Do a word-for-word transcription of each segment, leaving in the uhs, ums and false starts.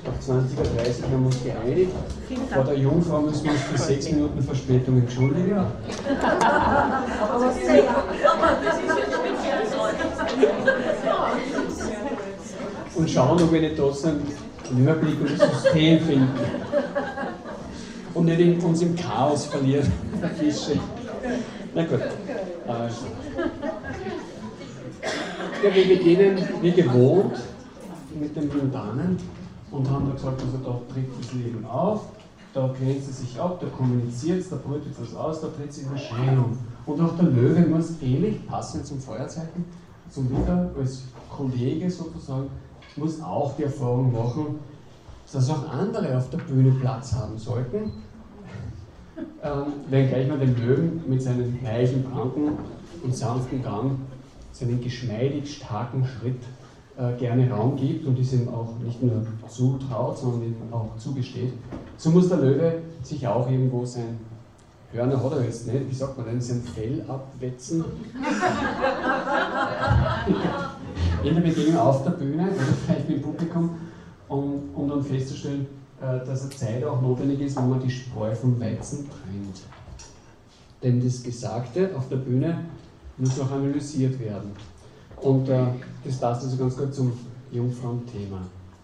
Auf zwanzig Uhr dreißig haben wir uns geeinigt. Vor der Jungfrau müssen wir uns für sechs Minuten Verspätung entschuldigen. Aber sehr. Und schauen, ob wir nicht trotzdem einen Überblick über das System finden. Und nicht in, uns im Chaos verlieren. Na gut. Also. Ja, wir beginnen wie gewohnt mit dem Mundanen und haben da gesagt, also da tritt das Leben auf, da grenzt es sich ab, da kommuniziert es, da brütet es aus, da tritt es in Erscheinung. Und auch der Löwe muss ähnlich, passend zum Feuerzeichen, zum Widder, als Kollege sozusagen, muss auch die Erfahrung machen, dass auch andere auf der Bühne Platz haben sollten. Ähm, wenngleich man dem Löwen mit seinen weichen Pranken und sanften Gang seinen geschmeidig starken Schritt äh, gerne Raum gibt und es ihm auch nicht nur zutraut, sondern ihm auch zugesteht. So muss der Löwe sich auch irgendwo sein Hörner hat er jetzt nicht, wie sagt man denn, sein Fell abwetzen. In der Begegnung auf der Bühne oder vielleicht mit dem Publikum, um, um dann festzustellen, äh, dass eine Zeit auch notwendig ist, wo man die Spreu vom Weizen trennt. Denn das Gesagte auf der Bühne muss auch analysiert werden. Und äh, das passt also ganz gut zum Jungfrauenthema.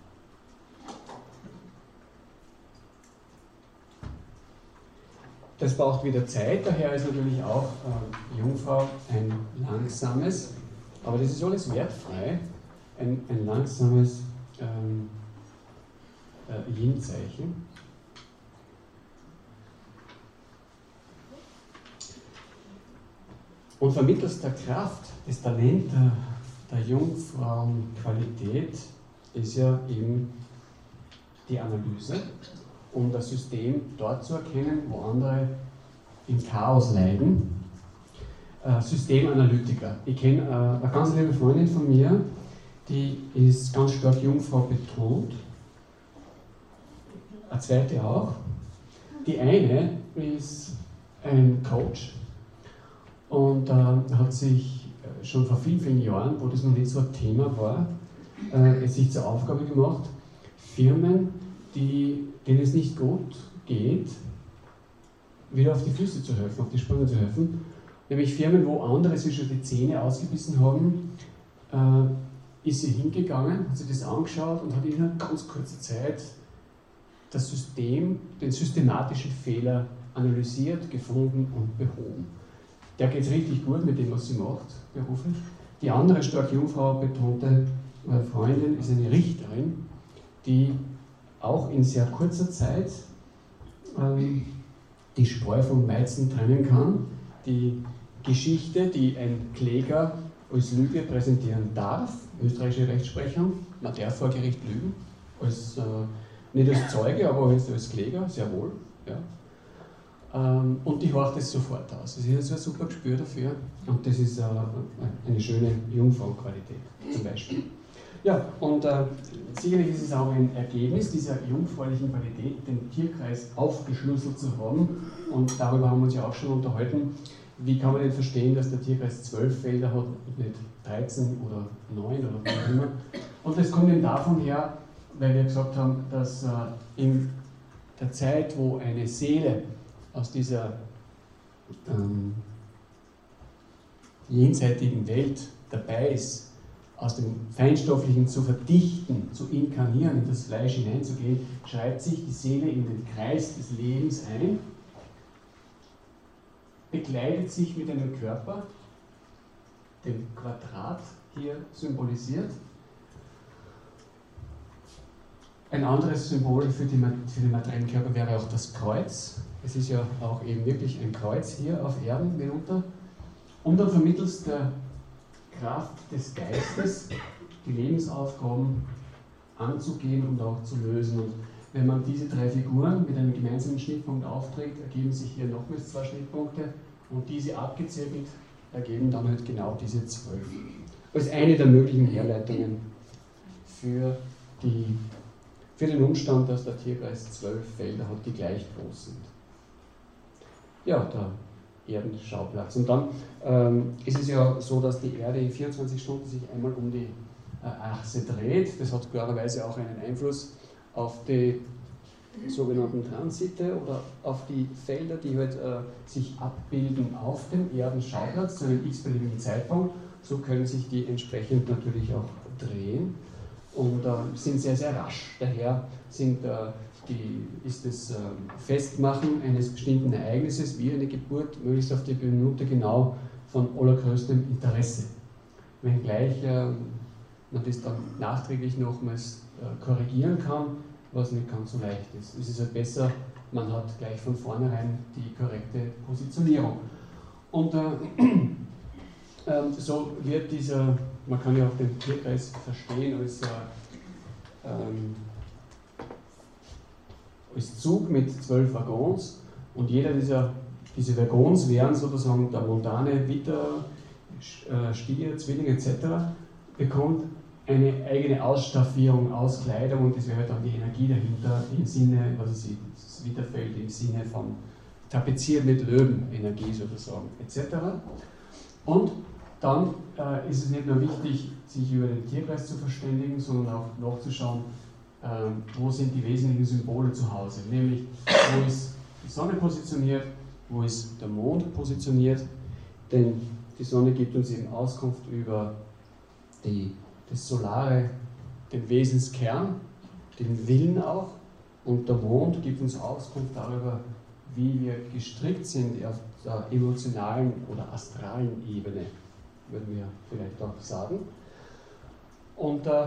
Das braucht wieder Zeit, daher ist natürlich auch äh, Jungfrau ein langsames, aber das ist alles wertfrei, ein, ein langsames ähm, äh, Yin-Zeichen. Und vermittels der Kraft, des Talents der, der Jungfrauenqualität ist ja eben die Analyse, um das System dort zu erkennen, wo andere im Chaos leiden. Äh, Systemanalytiker. Ich kenne äh, eine ganz liebe Freundin von mir, die ist ganz stark Jungfrau betont. Eine zweite auch. Die eine ist ein Coach und äh, hat sich schon vor vielen, vielen Jahren, wo das noch nicht so ein Thema war, äh, es sich zur Aufgabe gemacht, Firmen, die, denen es nicht gut geht, wieder auf die Füße zu helfen, auf die Sprünge zu helfen. Nämlich Firmen, wo andere sich schon die Zähne ausgebissen haben, äh, ist sie hingegangen, hat sich das angeschaut und hat in einer ganz kurzen Zeit das System, den systematischen Fehler analysiert, gefunden und behoben. Der geht es richtig gut mit dem, was sie macht, beruflich. Die andere stark Jungfrau betonte Freundin ist eine Richterin, die auch in sehr kurzer Zeit ähm, die Spreu vom Weizen trennen kann, die Geschichte, die ein Kläger als Lüge präsentieren darf, österreichische Rechtsprechung, man darf vor Gericht lügen, als, äh, nicht als Zeuge, aber als, als Kläger, sehr wohl. Ja. Ähm, und die horcht es sofort aus. Das ist also ein super Gespür dafür und das ist äh, eine schöne Jungfrauenqualität zum Beispiel. Ja, und äh, sicherlich ist es auch ein Ergebnis dieser jungfräulichen Qualität, den Tierkreis aufgeschlüsselt zu haben. Und darüber haben wir uns ja auch schon unterhalten. Wie kann man denn verstehen, dass der Tierkreis zwölf Felder hat und nicht dreizehn oder neun oder was auch immer? Und das kommt eben davon her, weil wir gesagt haben, dass äh, in der Zeit, wo eine Seele aus dieser ähm, jenseitigen Welt dabei ist, aus dem Feinstofflichen zu verdichten, zu inkarnieren, in das Fleisch hineinzugehen, schreibt sich die Seele in den Kreis des Lebens ein, bekleidet sich mit einem Körper, dem Quadrat hier symbolisiert. Ein anderes Symbol für, die, für den materiellen Körper wäre auch das Kreuz. Es ist ja auch eben wirklich ein Kreuz hier auf Erden mitunter. Und dann vermittels der Kraft des Geistes, die Lebensaufgaben anzugehen und auch zu lösen. Und wenn man diese drei Figuren mit einem gemeinsamen Schnittpunkt aufträgt, ergeben sich hier nochmals zwei Schnittpunkte und diese abgezirkelt ergeben dann halt genau diese zwölf. Als eine der möglichen Herleitungen für, die, für den Umstand, dass der Tierkreis zwölf Felder hat, die gleich groß sind. Ja, der Erdenschauplatz. Und dann ähm, ist es ja so, dass die Erde in vierundzwanzig Stunden sich einmal um die äh, Achse dreht. Das hat klarerweise auch einen Einfluss auf die sogenannten Transite oder auf die Felder, die halt äh, sich abbilden auf dem Erdenschauplatz zu einem x-beliebigen Zeitpunkt. So können sich die entsprechend natürlich auch drehen und äh, sind sehr, sehr rasch. Daher sind, äh, die, ist das äh, Festmachen eines bestimmten Ereignisses wie eine Geburt möglichst auf die Minute genau von allergrößtem Interesse. Wenngleich äh, man das dann nachträglich nochmals äh, korrigieren kann, was nicht ganz so leicht ist. Es ist halt besser, man hat gleich von vornherein die korrekte Positionierung. Und äh, äh, so wird dieser, man kann ja auch den Tierkreis verstehen als, äh, ähm, als Zug mit zwölf Waggons, und jeder dieser diese Waggons wären sozusagen der Montane, Witter, Stier, Zwilling et cetera, bekommt eine eigene Ausstaffierung, Auskleidung, und das wäre dann die Energie dahinter im Sinne, was ist das Witterfeld im Sinne von tapeziert mit Löwen, Energie sozusagen et cetera. Und dann äh, ist es nicht nur wichtig, sich über den Tierkreis zu verständigen, sondern auch nachzuschauen, äh, wo sind die wesentlichen Symbole zu Hause, nämlich wo ist die Sonne positioniert, wo ist der Mond positioniert, denn die Sonne gibt uns eben Auskunft über die, das Solare, den Wesenskern, den Willen auch, und der Mond gibt uns Auskunft darüber, wie wir gestrickt sind auf der emotionalen oder astralen Ebene, würden wir vielleicht auch sagen. Und äh,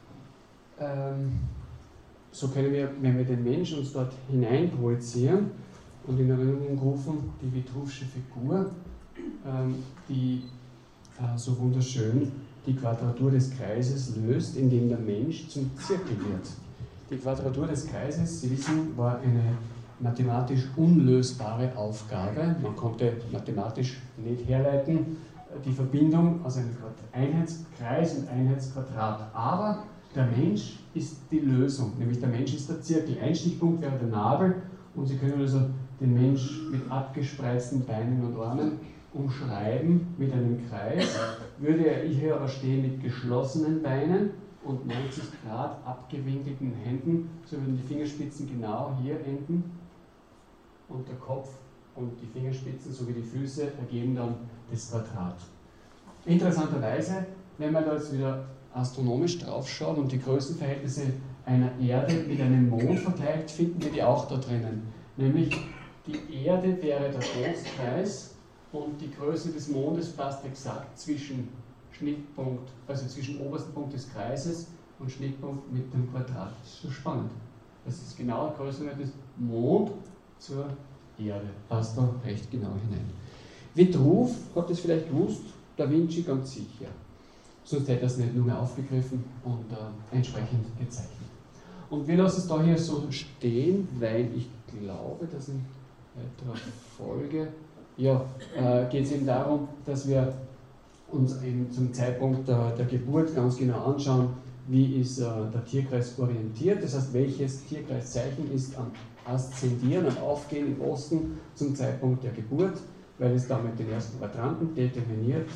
ähm, so können wir, wenn wir den Menschen uns dort hinein projizieren und in Erinnerung rufen, die Vitruvsche Figur, ähm, die äh, so wunderschön die Quadratur des Kreises löst, indem der Mensch zum Zirkel wird. Die Quadratur des Kreises, Sie wissen, war eine mathematisch unlösbare Aufgabe. Man konnte mathematisch nicht herleiten, die Verbindung aus einem Einheitskreis und Einheitsquadrat. Aber der Mensch ist die Lösung, nämlich der Mensch ist der Zirkel. Einstichpunkt wäre der Nabel, und Sie können also den Mensch mit abgespreizten Beinen und Armen umschreiben mit einem Kreis. Würde er hier aber stehen mit geschlossenen Beinen und neunzig Grad abgewinkelten Händen, so würden die Fingerspitzen genau hier enden, und der Kopf und die Fingerspitzen sowie die Füße ergeben dann das Quadrat. Interessanterweise, wenn man da jetzt wieder astronomisch draufschaut und die Größenverhältnisse einer Erde mit einem Mond vergleicht, finden wir die auch da drinnen. Nämlich die Erde wäre der Großkreis und die Größe des Mondes passt exakt zwischen Schnittpunkt, also zwischen obersten Punkt des Kreises und Schnittpunkt mit dem Quadrat. Das ist so spannend. Das ist genau der Größenwert des Mond zur Erde. Passt da recht genau hinein. Vitruv hat es vielleicht gewusst, Da Vinci ganz sicher. Sonst hätte er es nicht nur mehr aufgegriffen und äh, entsprechend gezeichnet. Und wir lassen es da hier so stehen, weil ich glaube, dass in weiterer Folge ja, äh, geht es eben darum, dass wir uns eben zum Zeitpunkt der, der Geburt ganz genau anschauen, wie ist äh, der Tierkreis orientiert, das heißt, welches Tierkreiszeichen ist am Aszendieren, am Aufgehen im Osten zum Zeitpunkt der Geburt, weil es damit den ersten Quadranten determiniert.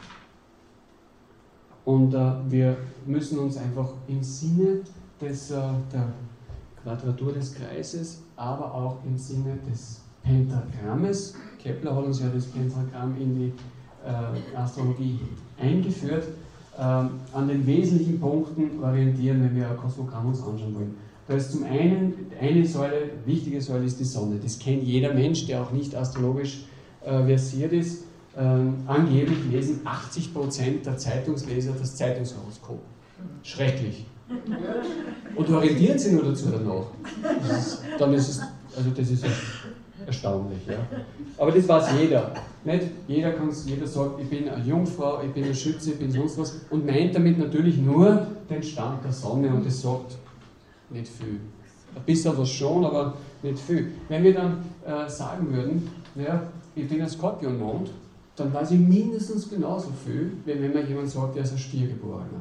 Und äh, wir müssen uns einfach im Sinne des, äh, der Quadratur des Kreises, aber auch im Sinne des Pentagrammes, Kepler hat uns ja das Pentagramm in die äh, Astrologie eingeführt, äh, an den wesentlichen Punkten orientieren, wenn wir ein Kosmogramm uns anschauen wollen. Da ist zum einen eine Säule, wichtige Säule ist die Sonne. Das kennt jeder Mensch, der auch nicht astrologisch äh, versiert ist. Ähm, angeblich lesen achtzig Prozent der Zeitungsleser das Zeitungshoroskop. Schrecklich. Und orientieren sie nur dazu danach. Das ist, dann ist es, also das ist erstaunlich. Ja. Aber das weiß jeder. Nicht jeder, kann's, jeder sagt, ich bin eine Jungfrau, ich bin ein Schütze, ich bin sonst was, und meint damit natürlich nur den Stand der Sonne, und das sagt nicht viel. Ein bisschen was schon, aber nicht viel. Wenn wir dann äh, sagen würden, ja, ich bin ein Skorpionmond, dann weiß ich mindestens genauso viel, wie wenn mir jemand sagt, er ist ein Stiergeborener.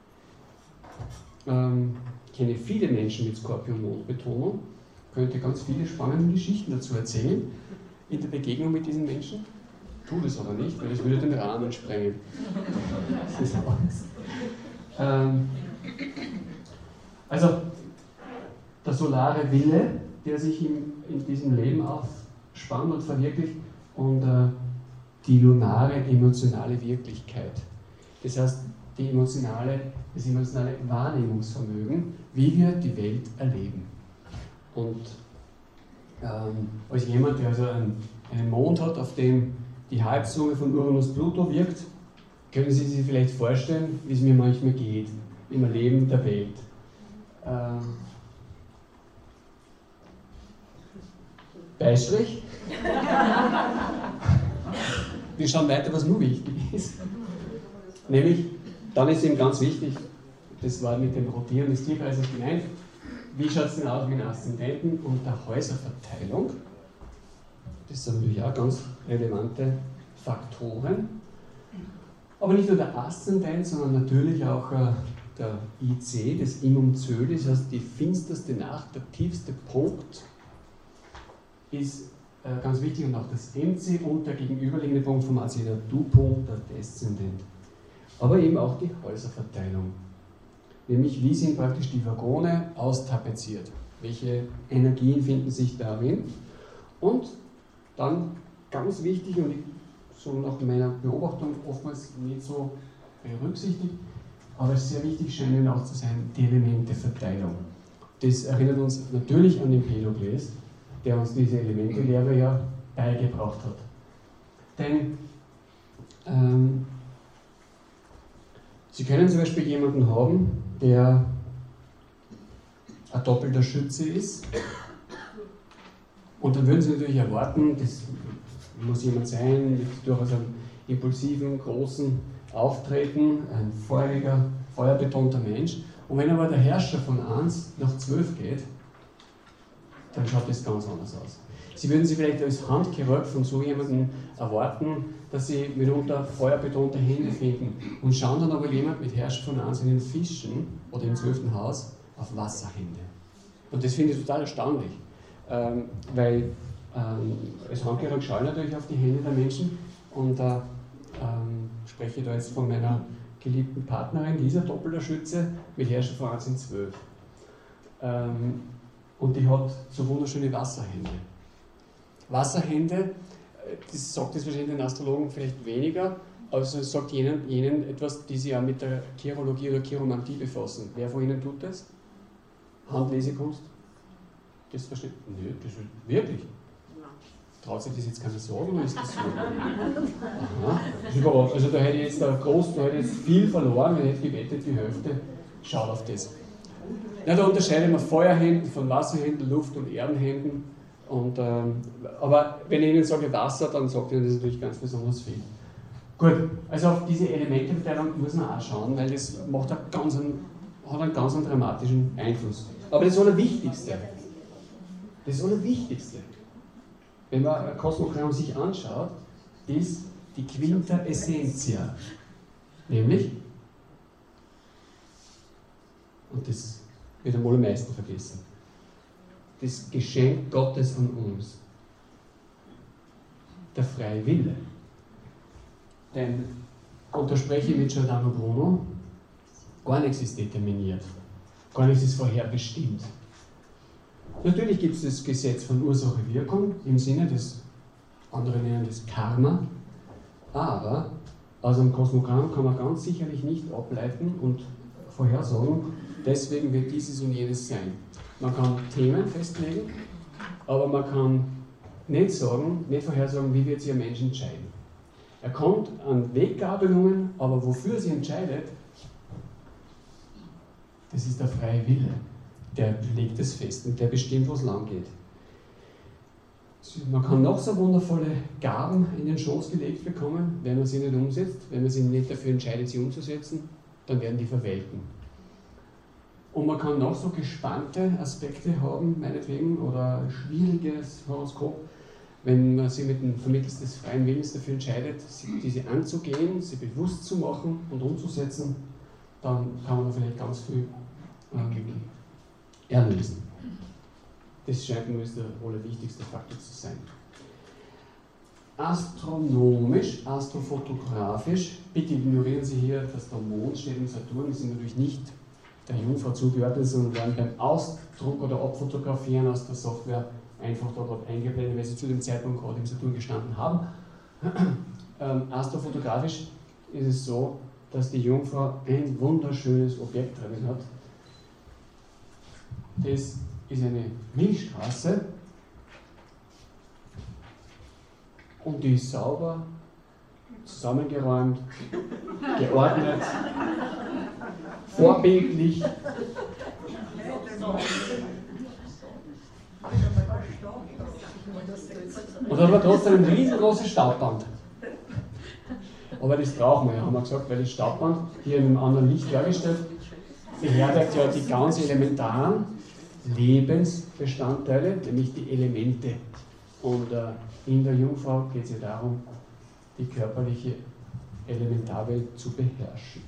Ähm, ich kenne viele Menschen mit Skorpion-Mond-Betonung, könnte ganz viele spannende Geschichten dazu erzählen, in der Begegnung mit diesen Menschen. Tut es aber nicht, weil das würde den Rahmen sprengen. Das ist Angst. Ähm, also, der solare Wille, der sich in, in diesem Leben aufspannt und verwirklicht, und äh, die lunare emotionale Wirklichkeit. Das heißt, die emotionale, das emotionale Wahrnehmungsvermögen, wie wir die Welt erleben. Und ähm, als jemand, der also einen, einen Mond hat, auf dem die Halbsumme von Uranus-Pluto wirkt, können Sie sich vielleicht vorstellen, wie es mir manchmal geht im Erleben der Welt. Ähm, Beistrich. Wir schauen weiter, was nur wichtig ist. Nämlich, dann ist eben ganz wichtig, das war mit dem Rotieren des Tierkreises gemeint, wie schaut es denn aus mit den Aszendenten und der Häuserverteilung? Das sind natürlich auch ganz relevante Faktoren. Aber nicht nur der Aszendent, sondern natürlich auch äh, der I C, das Imum Zöli, das heißt die finsterste Nacht, der tiefste Punkt, ist äh, ganz wichtig, und auch das M C und der gegenüberliegende Punkt vom A C, der Du-Punkt, der Deszendent. Aber eben auch die Häuserverteilung. Nämlich, wie sind praktisch die Waggone austapeziert? Welche Energien finden sich darin? Und dann ganz wichtig, und so nach meiner Beobachtung oftmals nicht so berücksichtigt, aber sehr wichtig scheinen auch zu sein, die Elementeverteilung. Das erinnert uns natürlich an den Pelogles, der uns diese Elementelehre ja beigebracht hat. Denn ähm, Sie können zum Beispiel jemanden haben, der ein doppelter Schütze ist, und dann würden Sie natürlich erwarten, das muss jemand sein mit durchaus einem impulsiven, großen Auftreten, ein feuriger, feuerbetonter Mensch. Und wenn aber der Herrscher von eins nach zwölf geht, dann schaut das ganz anders aus. Sie würden sich vielleicht als Handchirurg von so jemandem erwarten, dass Sie mitunter feuerbetonte Hände finden, und schauen dann aber jemand mit Herrscher von eins in den Fischen oder im zwölften Haus auf Wasserhände. Und das finde ich total erstaunlich, ähm, weil ähm, als Handchirurg schaue ich natürlich auf die Hände der Menschen, und äh, ähm, spreche da jetzt von meiner geliebten Partnerin, dieser doppelter Schütze mit Herrscher von eins in zwölf. Ähm, und die hat so wunderschöne Wasserhände. Wasserhände, das sagt jetzt wahrscheinlich den Astrologen vielleicht weniger, aber es sagt jenen, jenen etwas, die sich ja mit der Chirologie oder Chiromantie befassen. Wer von Ihnen tut das? Handlesekunst? Das versteht? Nö, das ist wirklich. Traut sich das jetzt keiner sagen, oder ist das so? Aha. Das ist überhaupt, also da hätte ich jetzt, groß, da hätte ich jetzt viel verloren, wenn ich hätte gewettet, die Hälfte schaut auf das. Ja, da unterscheiden wir Feuerhänden von Wasserhänden, Luft- und Erdenhänden. Und, ähm, aber wenn ich Ihnen sage Wasser, dann sagt Ihnen das natürlich ganz besonders viel. Gut, also auf diese Elementeverteilung muss man auch schauen, weil das macht einen ganz, hat einen ganz dramatischen Einfluss. Aber das Allerwichtigste, das Allerwichtigste, wenn man ein Kosmogramm sich anschaut, ist die Quinta Essentia. Nämlich, und das wird am allermeisten vergessen, das Geschenk Gottes an uns, der freie Wille. Denn, und da spreche ich mit Giordano Bruno, gar nichts ist determiniert, gar nichts ist vorherbestimmt. Natürlich gibt es das Gesetz von Ursache-Wirkung im Sinne des, andere nennen das Karma, aber aus einem Kosmogramm kann man ganz sicherlich nicht ableiten und vorhersagen, deswegen wird dieses und jenes sein. Man kann Themen festlegen, aber man kann nicht sagen, nicht vorhersagen, wie wird sich ein Mensch entscheiden. Er kommt an Weggabelungen, aber wofür er sich entscheidet, das ist der freie Wille. Der legt es fest und der bestimmt, wo es lang geht. Man kann noch so wundervolle Gaben in den Schoß gelegt bekommen, wenn man sie nicht umsetzt. Wenn man sich nicht dafür entscheidet, sie umzusetzen, dann werden die verwelken. Und man kann noch so gespannte Aspekte haben, meinetwegen, oder ein schwieriges Horoskop, wenn man sich mit dem Vermittels des freien Willens dafür entscheidet, diese anzugehen, sie bewusst zu machen und umzusetzen, dann kann man da vielleicht ganz viel ähm, erlösen. Das scheint mir der allerwichtigste Faktor zu sein. Astronomisch, astrofotografisch, bitte ignorieren Sie hier, dass der Mond steht im Saturn, das sind natürlich nicht der Jungfrau zugeordnet, sondern werden beim Aus, Druck- oder Abfotografieren aus der Software einfach da gerade eingeblendet, weil sie zu dem Zeitpunkt gerade im Saturn gestanden haben. ähm, astrofotografisch ist es so, dass die Jungfrau ein wunderschönes Objekt drin hat. Das ist eine Milchstraße und die ist sauber, zusammengeräumt, geordnet, vorbildlich. Und dann war trotzdem ein riesengroßes Staubband. Aber das brauchen wir ja, haben wir gesagt, weil das Staubband hier in einem anderen Licht dargestellt beherbergt ja die ganz elementaren Lebensbestandteile, nämlich die Elemente. Und äh, in der Jungfrau geht es ja darum, die körperliche Elementarwelt zu beherrschen.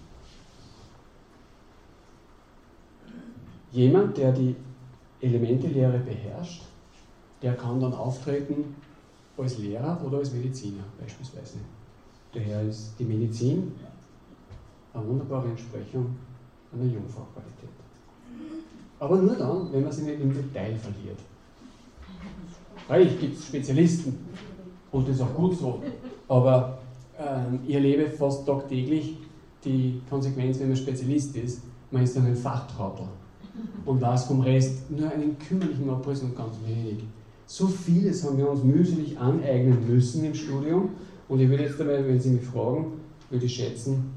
Jemand, der die Elementelehre beherrscht, der kann dann auftreten als Lehrer oder als Mediziner beispielsweise. Daher ist die Medizin eine wunderbare Entsprechung einer Jungfrau-Qualität. Aber nur dann, wenn man sie nicht im Detail verliert. Freilich gibt es Spezialisten und das ist auch gut so, aber ähm, ich erlebe fast tagtäglich die Konsequenz, wenn man Spezialist ist, man ist dann ein Fachtrottel und weiß vom Rest nur einen kümmerlichen Abriss und ganz wenig. So vieles haben wir uns mühselig aneignen müssen im Studium und ich würde jetzt dabei, wenn Sie mich fragen, würde ich schätzen,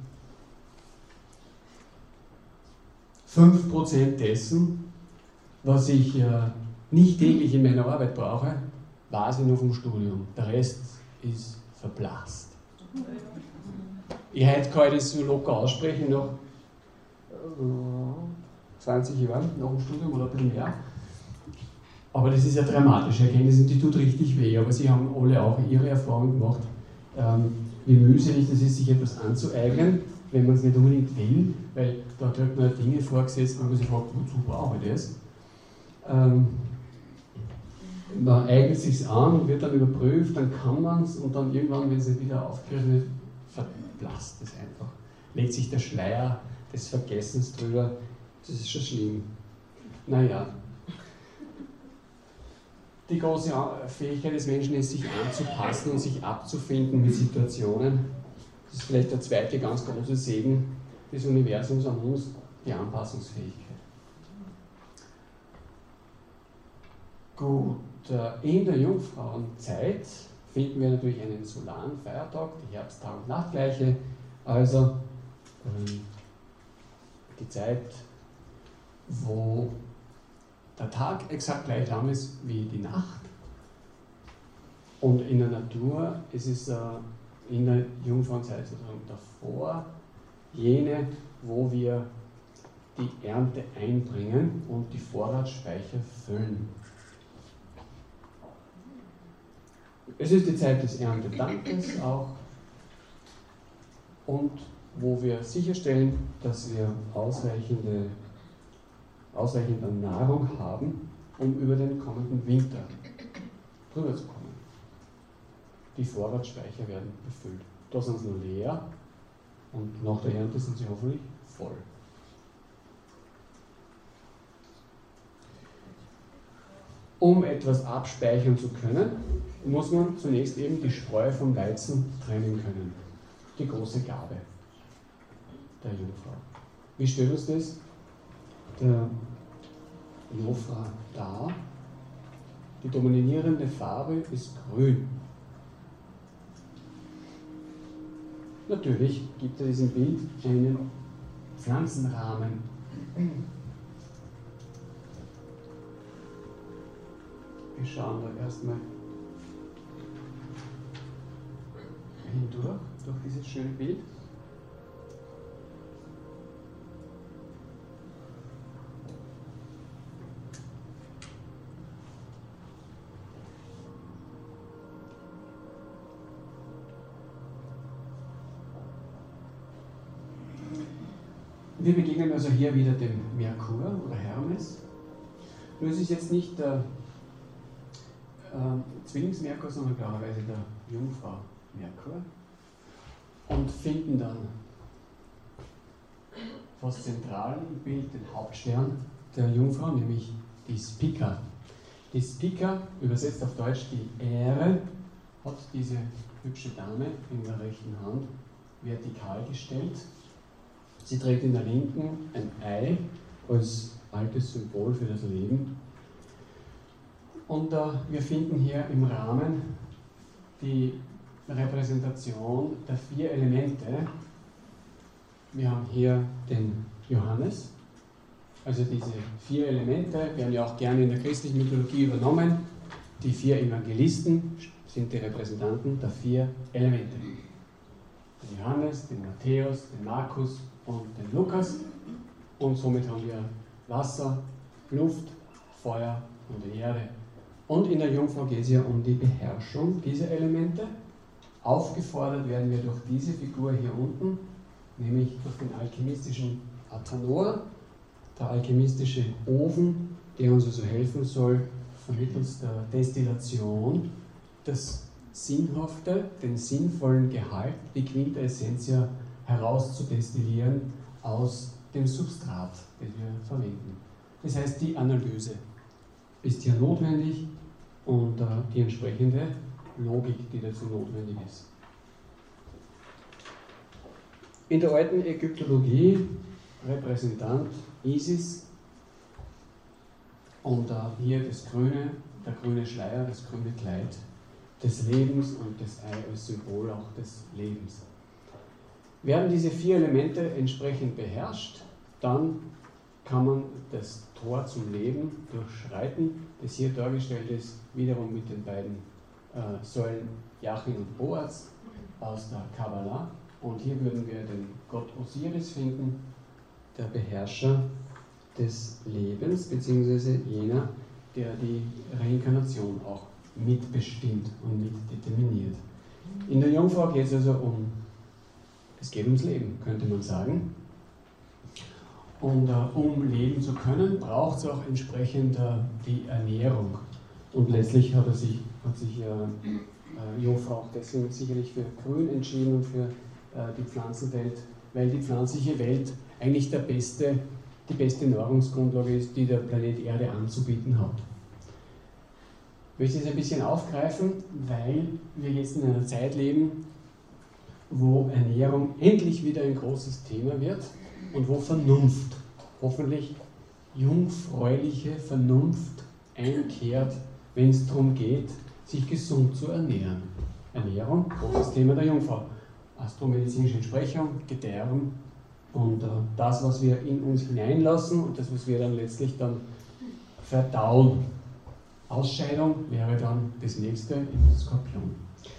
fünf Prozent dessen, was ich äh, nicht täglich in meiner Arbeit brauche, weiß ich nur vom Studium. Der Rest ist verblasst. Ich heute kann ich das so locker aussprechen, nach zwanzig Jahren, nach dem Studium oder ein bisschen mehr. Aber das ist ja dramatische Erkenntnis und die tut richtig weh. Aber Sie haben alle auch Ihre Erfahrung gemacht, ähm, wie mühselig das ist, sich etwas anzueignen, wenn man es nicht unbedingt will, weil da kriegt man Dinge vorgesetzt, wo man sich fragt, wozu brauche ich das? Ähm, man eignet es sich an, wird dann überprüft, dann kann man es und dann irgendwann, wenn es nicht wieder aufgegriffen wird, verblasst es einfach. Legt sich der Schleier des Vergessens drüber, das ist schon schlimm. Naja. Die große Fähigkeit des Menschen ist, sich anzupassen und sich abzufinden mit Situationen. Das ist vielleicht der zweite ganz große Segen des Universums an uns, die Anpassungsfähigkeit. Gut, in der Jungfrauenzeit finden wir natürlich einen solaren Feiertag, die Herbst-Tag- und Nachtgleiche, also ähm, die Zeit, wo der Tag exakt gleich lang ist wie die Nacht. Und in der Natur ist es äh, in der Jungfrauenzeit sozusagen davor jene, wo wir die Ernte einbringen und die Vorratsspeicher füllen. Es ist die Zeit des Erntedankes auch und wo wir sicherstellen, dass wir ausreichende, ausreichend an Nahrung haben, um über den kommenden Winter drüber zu kommen. Die Vorratsspeicher werden befüllt. Da sind sie noch leer und nach der Ernte sind sie hoffentlich voll. Um etwas abspeichern zu können, muss man zunächst eben die Spreu vom Weizen trennen können. Die große Gabe der Jungfrau. Wie stellt uns das der Jungfrau dar? Die dominierende Farbe ist grün. Natürlich gibt es in diesem Bild einen Pflanzenrahmen. Wir schauen da erstmal hindurch, durch dieses schöne Bild. Wir begegnen also hier wieder dem Merkur oder Hermes. Nur es ist jetzt nicht der äh, Zwillingsmerkur, sondern klarerweise der Jungfrau Merkur. Und finden dann fast zentral im Bild den Hauptstern der Jungfrau, nämlich die Spica. Die Spica, übersetzt auf Deutsch die Ähre, hat diese hübsche Dame in der rechten Hand vertikal gestellt. Sie trägt in der linken ein Ei als altes Symbol für das Leben. Und äh, wir finden hier im Rahmen die Repräsentation der vier Elemente. Wir haben hier den Johannes, also diese vier Elemente werden ja auch gerne in der christlichen Mythologie übernommen. Die vier Evangelisten sind die Repräsentanten der vier Elemente. Den Johannes, den Matthäus, den Markus und den Lukas. Und somit haben wir Wasser, Luft, Feuer und Erde. Und in der Jungfrau geht es ja um die Beherrschung dieser Elemente. Aufgefordert werden wir durch diese Figur hier unten, nämlich durch den alchemistischen Athanor, der alchemistische Ofen, der uns also helfen soll, vermittels der Destillation das Sinnhafte, den sinnvollen Gehalt, die Quintessentia herauszudestillieren aus dem Substrat, das wir verwenden. Das heißt, die Analyse ist hier notwendig und äh, die entsprechende Logik, die dazu notwendig ist. In der alten Ägyptologie Repräsentant Isis und äh, hier das grüne, der grüne Schleier, das grüne Kleid des Lebens und das Ei als Symbol auch des Lebens. Werden diese vier Elemente entsprechend beherrscht, dann kann man das Tor zum Leben durchschreiten, das hier dargestellt ist, wiederum mit den beiden äh, Säulen Jachin und Boaz aus der Kabbalah. Und hier würden wir den Gott Osiris finden, der Beherrscher des Lebens, beziehungsweise jener, der die Reinkarnation auch mitbestimmt und mitdeterminiert. In der Jungfrau geht es also um, es geht ums Leben, könnte man sagen. Und äh, um leben zu können, braucht es auch entsprechend äh, die Ernährung. Und letztlich hat, er sich, hat sich äh, äh, Jungfrau auch deswegen sicherlich für Grün entschieden und für äh, die Pflanzenwelt, weil die pflanzliche Welt eigentlich der beste, die beste Nahrungsgrundlage ist, die der Planet Erde anzubieten hat. Ich möchte es ein bisschen aufgreifen, weil wir jetzt in einer Zeit leben, wo Ernährung endlich wieder ein großes Thema wird und wo Vernunft, hoffentlich jungfräuliche Vernunft einkehrt, wenn es darum geht, sich gesund zu ernähren. Ernährung, großes Thema der Jungfrau. Astromedizinische Entsprechung, Gedärm und äh, das, was wir in uns hineinlassen und das, was wir dann letztlich dann verdauen. Ausscheidung wäre dann das nächste im Skorpion.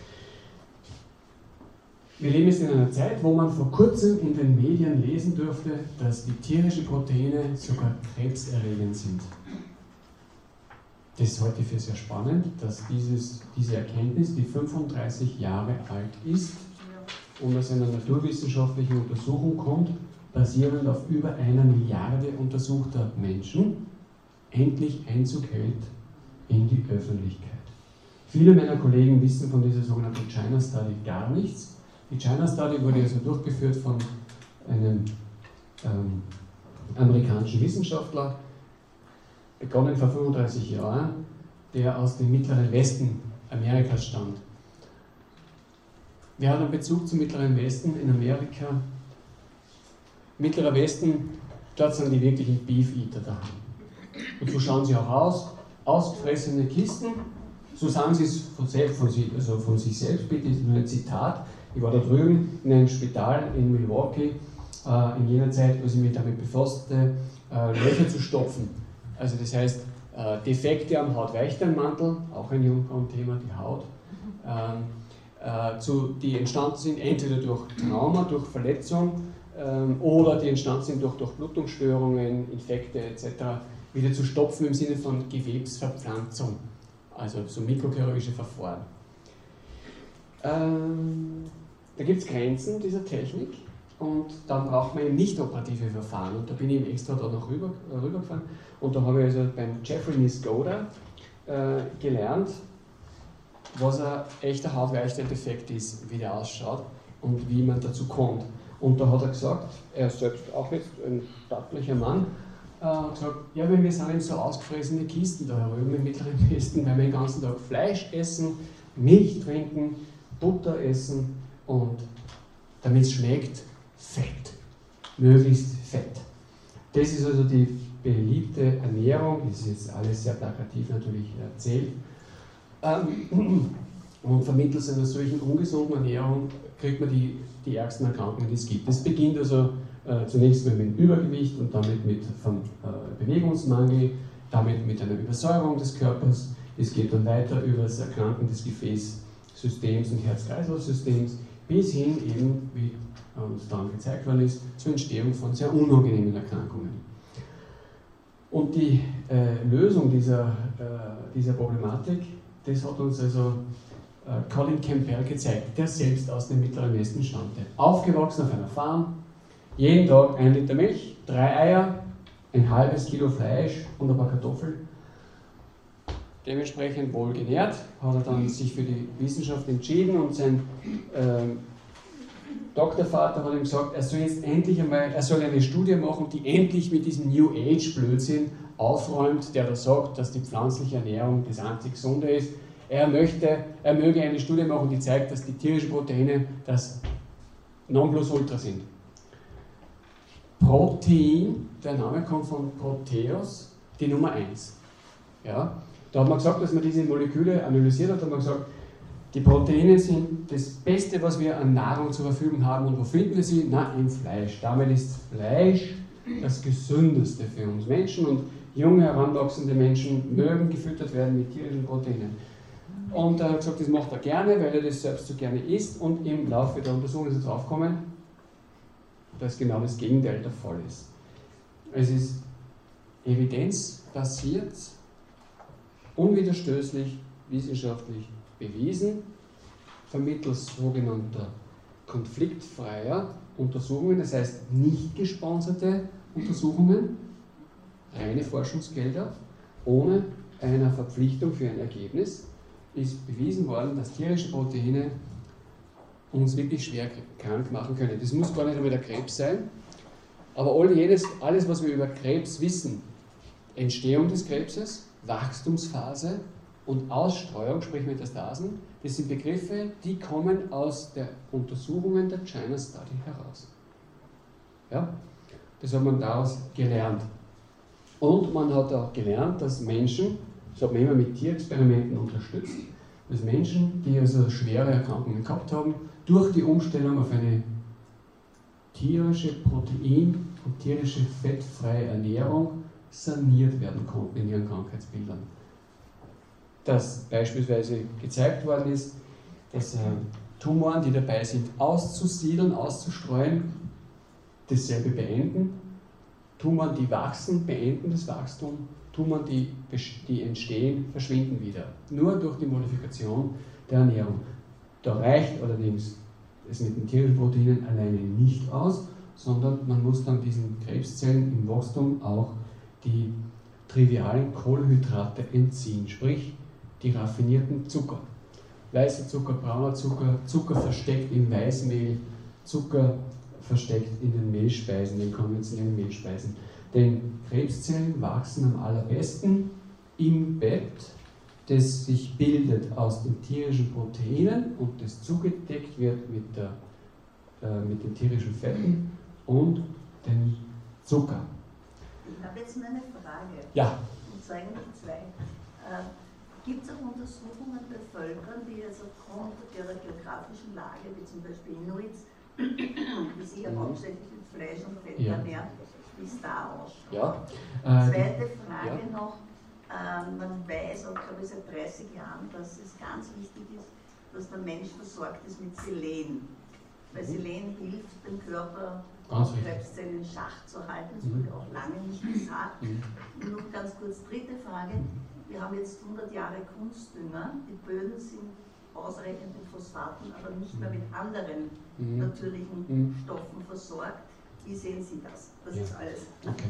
Wir leben jetzt in einer Zeit, wo man vor kurzem in den Medien lesen durfte, dass die tierischen Proteine sogar krebserregend sind. Das ist heute für sehr spannend, dass dieses, diese Erkenntnis, die fünfunddreißig Jahre alt ist und aus einer naturwissenschaftlichen Untersuchung kommt, basierend auf über einer Milliarde untersuchter Menschen, endlich Einzug hält in die Öffentlichkeit. Viele meiner Kollegen wissen von dieser sogenannten China Study gar nichts. Die China Study wurde also durchgeführt von einem ähm, amerikanischen Wissenschaftler, begonnen vor fünfunddreißig Jahren, der aus dem mittleren Westen Amerikas stammt. Wer hat einen Bezug zum mittleren Westen in Amerika? Mittlerer Westen, dort sind die wirklichen Beef Eater da. Und so schauen sie auch aus, ausgefressene Kisten, so sagen sie es von, selbst, von, sie, also von sich selbst, bitte, ist nur ein Zitat. Ich war da drüben in einem Spital in Milwaukee, äh, in jener Zeit, wo ich mich damit befasste, äh, Löcher zu stopfen. Also das heißt, äh, Defekte am Hautweichteinmantel, auch ein Jungfrauenthema, die Haut, ähm, äh, zu, die entstanden sind entweder durch Trauma, durch Verletzung ähm, oder die entstanden sind durch Durchblutungsstörungen, Infekte et cetera, wieder zu stopfen im Sinne von Gewebsverpflanzung, also so mikrochirurgische Verfahren. Ähm, da gibt es Grenzen dieser Technik und dann braucht man eben nicht operative Verfahren und da bin ich eben extra da noch rüber, äh, rübergefahren und da habe ich also beim Jeffrey Niskoda äh, gelernt, was ein echter Hautweichteinfekt ist, wie der ausschaut und wie man dazu kommt. Und da hat er gesagt, er ist selbst auch jetzt ein stattlicher Mann, äh, und gesagt, ja, wir sind eben so ausgefressene Kisten da drüben im Mittleren Westen, weil wir den ganzen Tag Fleisch essen, Milch trinken, Butter essen und damit es schmeckt, Fett. Möglichst Fett. Das ist also die beliebte Ernährung, das ist jetzt alles sehr plakativ natürlich erzählt. Ähm, und vermittels einer solchen ungesunden Ernährung kriegt man die, die ärgsten Erkrankungen, die es gibt. Das beginnt also äh, zunächst mit dem Übergewicht und damit mit vom, äh, Bewegungsmangel, damit mit einer Übersäuerung des Körpers. Es geht dann weiter über das Erkranken des Gefäßsystems und Herz-Kreislauf-Systems bis hin eben, wie uns dann gezeigt worden ist, zur Entstehung von sehr unangenehmen Erkrankungen. Und die äh, Lösung dieser, äh, dieser Problematik, das hat uns also äh, Colin Campbell gezeigt, der selbst aus dem Mittleren Westen stammte. Aufgewachsen auf einer Farm, jeden Tag ein Liter Milch, drei Eier, ein halbes Kilo Fleisch und ein paar Kartoffeln. Dementsprechend wohl genährt, hat er dann sich für die Wissenschaft entschieden und sein äh, Doktorvater hat ihm gesagt, er soll jetzt endlich einmal, er soll eine Studie machen, die endlich mit diesem New Age Blödsinn aufräumt, der da sagt, dass die pflanzliche Ernährung das einzig Gesunde ist. Er möchte, er möge eine Studie machen, die zeigt, dass die tierischen Proteine das Nonplusultra sind. Protein, der Name kommt von Proteus, die Nummer eins. Ja? Da hat man gesagt, dass man diese Moleküle analysiert hat, hat man gesagt, die Proteine sind das Beste, was wir an Nahrung zur Verfügung haben. Und wo finden wir sie? Na, im Fleisch. Damit ist Fleisch das Gesündeste für uns Menschen. Und junge, heranwachsende Menschen mögen gefüttert werden mit tierischen Proteinen. Und er hat gesagt, das macht er gerne, weil er das selbst so gerne isst. Und im Laufe der Untersuchung ist er draufgekommen, dass genau das Gegenteil der Fall ist. Es ist evidenzbasiert, unwiderstößlich, wissenschaftlich bewiesen, vermittels sogenannter konfliktfreier Untersuchungen, das heißt nicht gesponserte Untersuchungen, reine Forschungsgelder, ohne einer Verpflichtung für ein Ergebnis, ist bewiesen worden, dass tierische Proteine uns wirklich schwer krank machen können. Das muss gar nicht einmal der Krebs sein, aber all jenes, alles, was wir über Krebs wissen, Entstehung des Krebses, Wachstumsphase und Ausstreuung, sprich Metastasen, das sind Begriffe, die kommen aus den Untersuchungen der China Study heraus. Ja? Das hat man daraus gelernt. Und man hat auch gelernt, dass Menschen, das hat man immer mit Tierexperimenten unterstützt, dass Menschen, die also schwere Erkrankungen gehabt haben, durch die Umstellung auf eine tierische Protein- und tierische fettfreie Ernährung saniert werden konnten in ihren Krankheitsbildern. Dass beispielsweise gezeigt worden ist, dass äh, Tumoren, die dabei sind, auszusiedeln, auszustreuen, dasselbe beenden. Tumoren, die wachsen, beenden das Wachstum. Tumoren, die, die entstehen, verschwinden wieder. Nur durch die Modifikation der Ernährung. Da reicht allerdings es mit den tierischen Proteinen alleine nicht aus, sondern man muss dann diesen Krebszellen im Wachstum auch die trivialen Kohlenhydrate entziehen, sprich die raffinierten Zucker. Weißer Zucker, brauner Zucker, Zucker versteckt im Weißmehl, Zucker versteckt in den Mehlspeisen, den konventionellen Mehlspeisen. Denn Krebszellen wachsen am allerbesten im Bett, das sich bildet aus den tierischen Proteinen und das zugedeckt wird mit, der, äh, mit den tierischen Fetten und dem Zucker. Ich habe jetzt noch eine Frage. Ja. Und zwar eigentlich zwei. Äh, Gibt es auch Untersuchungen bei Völkern, die also aufgrund ihrer geografischen Lage, wie zum Beispiel Inuits, die sich ja mhm. hauptsächlich mit Fleisch und Fett ja. ernähren, wie es da ausschaut? Ja. Äh, Zweite Frage ja. noch. Äh, man weiß auch, glaube ich, seit dreißig Jahren, dass es ganz wichtig ist, dass der Mensch versorgt ist mit Selen. Weil Selen hilft dem Körper, Krebszellen in Schach zu halten. Das wurde auch lange nicht gesagt. Mhm. Und noch ganz kurz, dritte Frage. Wir haben jetzt hundert Jahre Kunstdünger. Die Böden sind ausreichend mit Phosphaten, aber nicht mehr mit anderen mhm. natürlichen mhm. Stoffen versorgt. Wie sehen Sie das? Das ja. ist alles. Okay.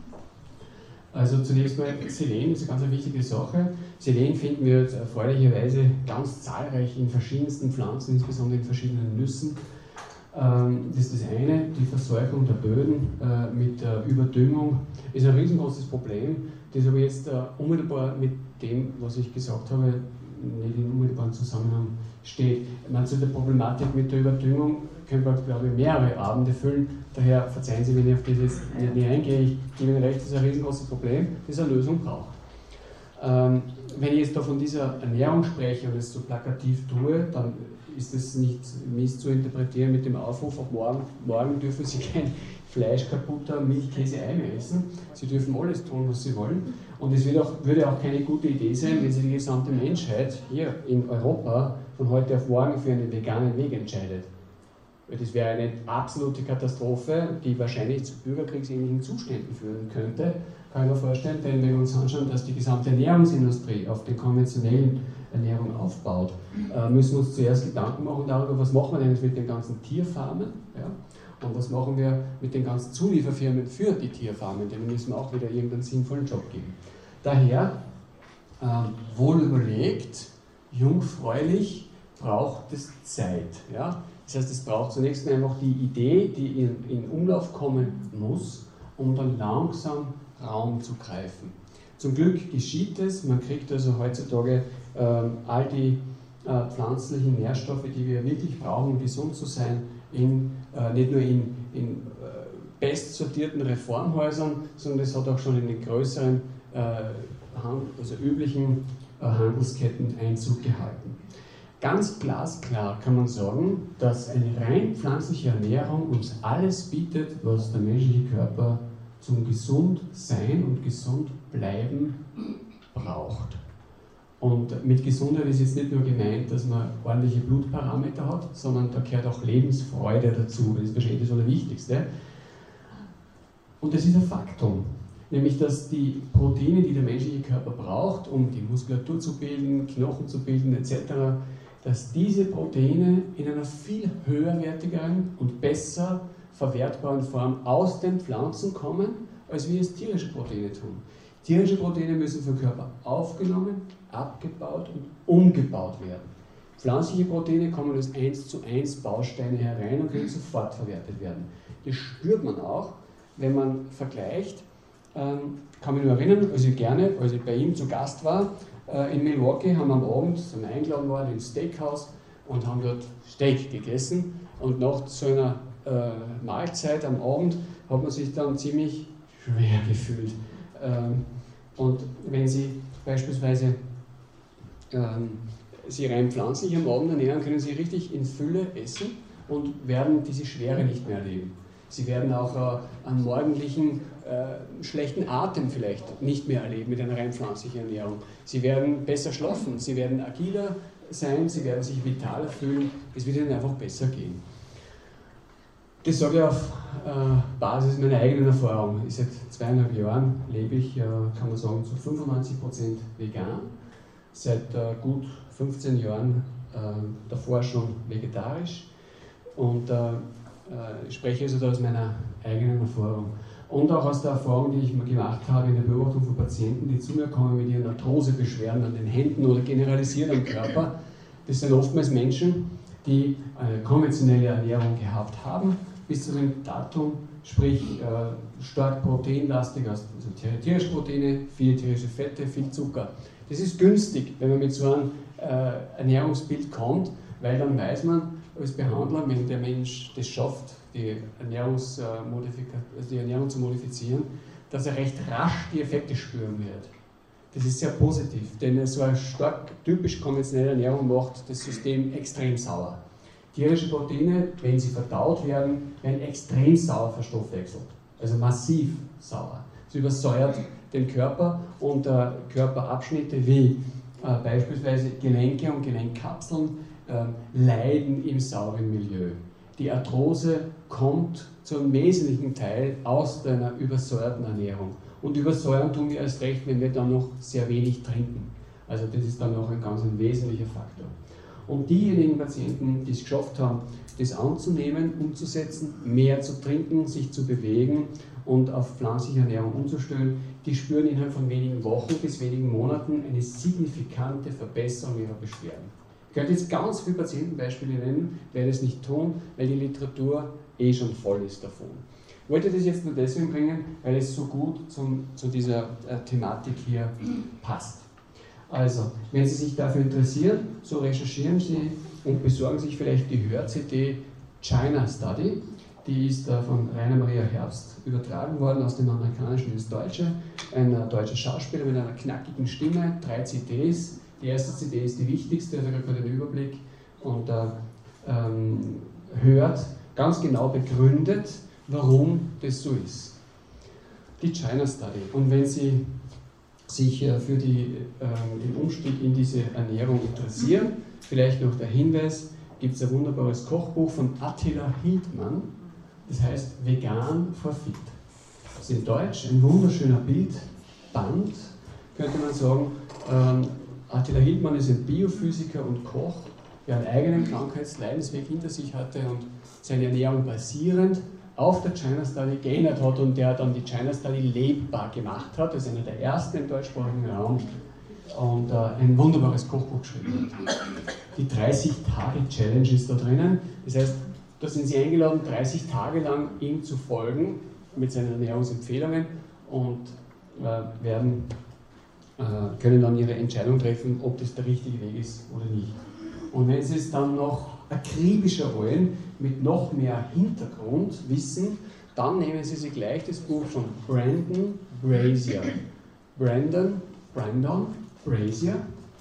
Also zunächst mal, Selen ist eine ganz wichtige Sache. Selen finden wir erfreulicherweise ganz zahlreich in verschiedensten Pflanzen, insbesondere in verschiedenen Nüssen. Das ist das eine, die Verseuchung der Böden äh, mit der Überdüngung ist ein riesengroßes Problem, das aber jetzt äh, unmittelbar mit dem, was ich gesagt habe, nicht in unmittelbaren Zusammenhang steht. Man, zu der Problematik mit der Überdüngung können wir, glaube ich, mehrere Abende füllen, daher verzeihen Sie, wenn ich auf das jetzt nicht eingehe, ich gebe Ihnen recht, das ist ein riesengroßes Problem, das eine Lösung braucht. Ähm, wenn ich jetzt da von dieser Ernährung spreche und es so plakativ tue, dann ist es nicht mies zu interpretieren mit dem Aufruf, ab morgen, morgen dürfen Sie kein Fleisch, Kaputter, Milch, Käse, Ei mehr essen. Sie dürfen alles tun, was Sie wollen. Und es wird auch, würde auch keine gute Idee sein, wenn sich die gesamte Menschheit hier in Europa von heute auf morgen für einen veganen Weg entscheidet. Weil das wäre eine absolute Katastrophe, die wahrscheinlich zu bürgerkriegsähnlichen Zuständen führen könnte. Kann ich mir vorstellen, denn wenn wir uns anschauen, dass die gesamte Ernährungsindustrie auf den konventionellen Ernährung aufbaut, äh, müssen wir uns zuerst Gedanken machen darüber, was machen wir denn jetzt mit den ganzen Tierfarmen, ja? Und was machen wir mit den ganzen Zulieferfirmen für die Tierfarmen, denen müssen wir auch wieder irgendeinen sinnvollen Job geben. Daher, äh, wohl überlegt, jungfräulich, braucht es Zeit. Ja? Das heißt, es braucht zunächst einfach die Idee, die in, in Umlauf kommen muss, um dann langsam Raum zu greifen. Zum Glück geschieht es, man kriegt also heutzutage ähm, all die äh, pflanzlichen Nährstoffe, die wir wirklich brauchen, um gesund zu sein, in, äh, nicht nur in, in äh, best sortierten Reformhäusern, sondern es hat auch schon in den größeren, äh, also üblichen äh, Handelsketten Einzug gehalten. Ganz glasklar kann man sagen, dass eine rein pflanzliche Ernährung uns alles bietet, was der menschliche Körper zum Gesundsein und Gesundbleiben braucht. Und mit Gesundheit ist jetzt nicht nur gemeint, dass man ordentliche Blutparameter hat, sondern da gehört auch Lebensfreude dazu. Das ist wahrscheinlich das Allerwichtigste. Und das ist ein Faktum, nämlich dass die Proteine, die der menschliche Körper braucht, um die Muskulatur zu bilden, Knochen zu bilden et cetera, dass diese Proteine in einer viel höherwertigeren und besser verwertbaren Form aus den Pflanzen kommen, als wie es tierische Proteine tun. Tierische Proteine müssen vom Körper aufgenommen, abgebaut und umgebaut werden. Pflanzliche Proteine kommen als eins zu eins Bausteine herein und können sofort verwertet werden. Das spürt man auch, wenn man vergleicht. Ähm, kann mich nur erinnern, als ich gerne, als ich bei ihm zu Gast war, äh, in Milwaukee, haben wir am Abend, sind wir eingeladen worden ins Steakhouse und haben dort Steak gegessen. Und nach so einer äh, Mahlzeit am Abend hat man sich dann ziemlich schwer gefühlt. Ähm, und wenn Sie beispielsweise ähm, Sie rein pflanzlich am Abend ernähren, können Sie richtig in Fülle essen und werden diese Schwere nicht mehr erleben. Sie werden auch äh, einen morgendlichen äh, schlechten Atem vielleicht nicht mehr erleben mit einer rein pflanzlichen Ernährung. Sie werden besser schlafen, Sie werden agiler sein, Sie werden sich vitaler fühlen, es wird Ihnen einfach besser gehen. Das sage ich auf äh, Basis meiner eigenen Erfahrung. Seit zweieinhalb Jahren lebe ich, äh, kann man sagen, zu fünfundneunzig Prozent vegan. Seit äh, gut fünfzehn Jahren äh, davor schon vegetarisch. Und äh, ich spreche also da aus meiner eigenen Erfahrung. Und auch aus der Erfahrung, die ich mal gemacht habe in der Beobachtung von Patienten, die zu mir kommen mit ihren Arthrosebeschwerden an den Händen oder generalisiert am Körper. Das sind oftmals Menschen, die eine konventionelle Ernährung gehabt haben, bis zu dem Datum, sprich äh, stark proteinlastig, also tierische Proteine, viele tierische Fette, viel Zucker. Das ist günstig, wenn man mit so einem äh, Ernährungsbild kommt, weil dann weiß man als Behandler, wenn der Mensch das schafft, die, also die Ernährung zu modifizieren, dass er recht rasch die Effekte spüren wird. Das ist sehr positiv, denn so eine stark typisch konventionelle Ernährung macht das System extrem sauer. Tierische Proteine, wenn sie verdaut werden, werden extrem sauer verstoffwechselt, also massiv sauer. Es übersäuert den Körper und äh, Körperabschnitte wie äh, beispielsweise Gelenke und Gelenkkapseln äh, leiden im sauren Milieu. Die Arthrose kommt zum wesentlichen Teil aus einer übersäuerten Ernährung. Und übersäuern tun wir erst recht, wenn wir dann noch sehr wenig trinken. Also das ist dann noch ein ganz ein wesentlicher Faktor. Und diejenigen Patienten, die es geschafft haben, das anzunehmen, umzusetzen, mehr zu trinken, sich zu bewegen und auf pflanzliche Ernährung umzustellen, die spüren innerhalb von wenigen Wochen bis wenigen Monaten eine signifikante Verbesserung ihrer Beschwerden. Ich könnte jetzt ganz viele Patientenbeispiele nennen, werde es nicht tun, weil die Literatur eh schon voll ist davon. Ich wollte das jetzt nur deswegen bringen, weil es so gut zum, zu dieser äh, Thematik hier passt. Also, wenn Sie sich dafür interessieren, so recherchieren Sie und besorgen sich vielleicht die Hör-C D China Study. Die ist äh, von Rainer Maria Herbst übertragen worden aus dem Amerikanischen ins Deutsche. Ein äh, deutscher Schauspieler mit einer knackigen Stimme, drei C Ds. Die erste C D ist die wichtigste, also kriegt man den Überblick und äh, ähm, hört ganz genau begründet, warum das so ist. Die China Study. Und wenn Sie sich äh, für die, äh, den Umstieg in diese Ernährung interessieren, vielleicht noch der Hinweis, gibt es ein wunderbares Kochbuch von Attila Hildmann, das heißt Vegan for Fit. Das ist in Deutsch ein wunderschöner Bildband, könnte man sagen. Ähm, Attila Hildmann ist ein Biophysiker und Koch, der einen eigenen Krankheitsleidensweg hinter sich hatte und seine Ernährung basierend auf der China Study geändert hat und der dann die China Study lebbar gemacht hat. Das ist einer der ersten im deutschsprachigen Raum und äh, ein wunderbares Kochbuch geschrieben hat. Die dreißig-Tage-Challenge ist da drinnen. Das heißt, da sind Sie eingeladen, dreißig Tage lang ihm zu folgen mit seinen Ernährungsempfehlungen und äh, werden, äh, können dann Ihre Entscheidung treffen, ob das der richtige Weg ist oder nicht. Und wenn Sie es dann noch akribischer wollen, mit noch mehr Hintergrundwissen, dann nehmen Sie sich gleich das Buch von Brandon Brazier. Brandon, Brandon Brazier.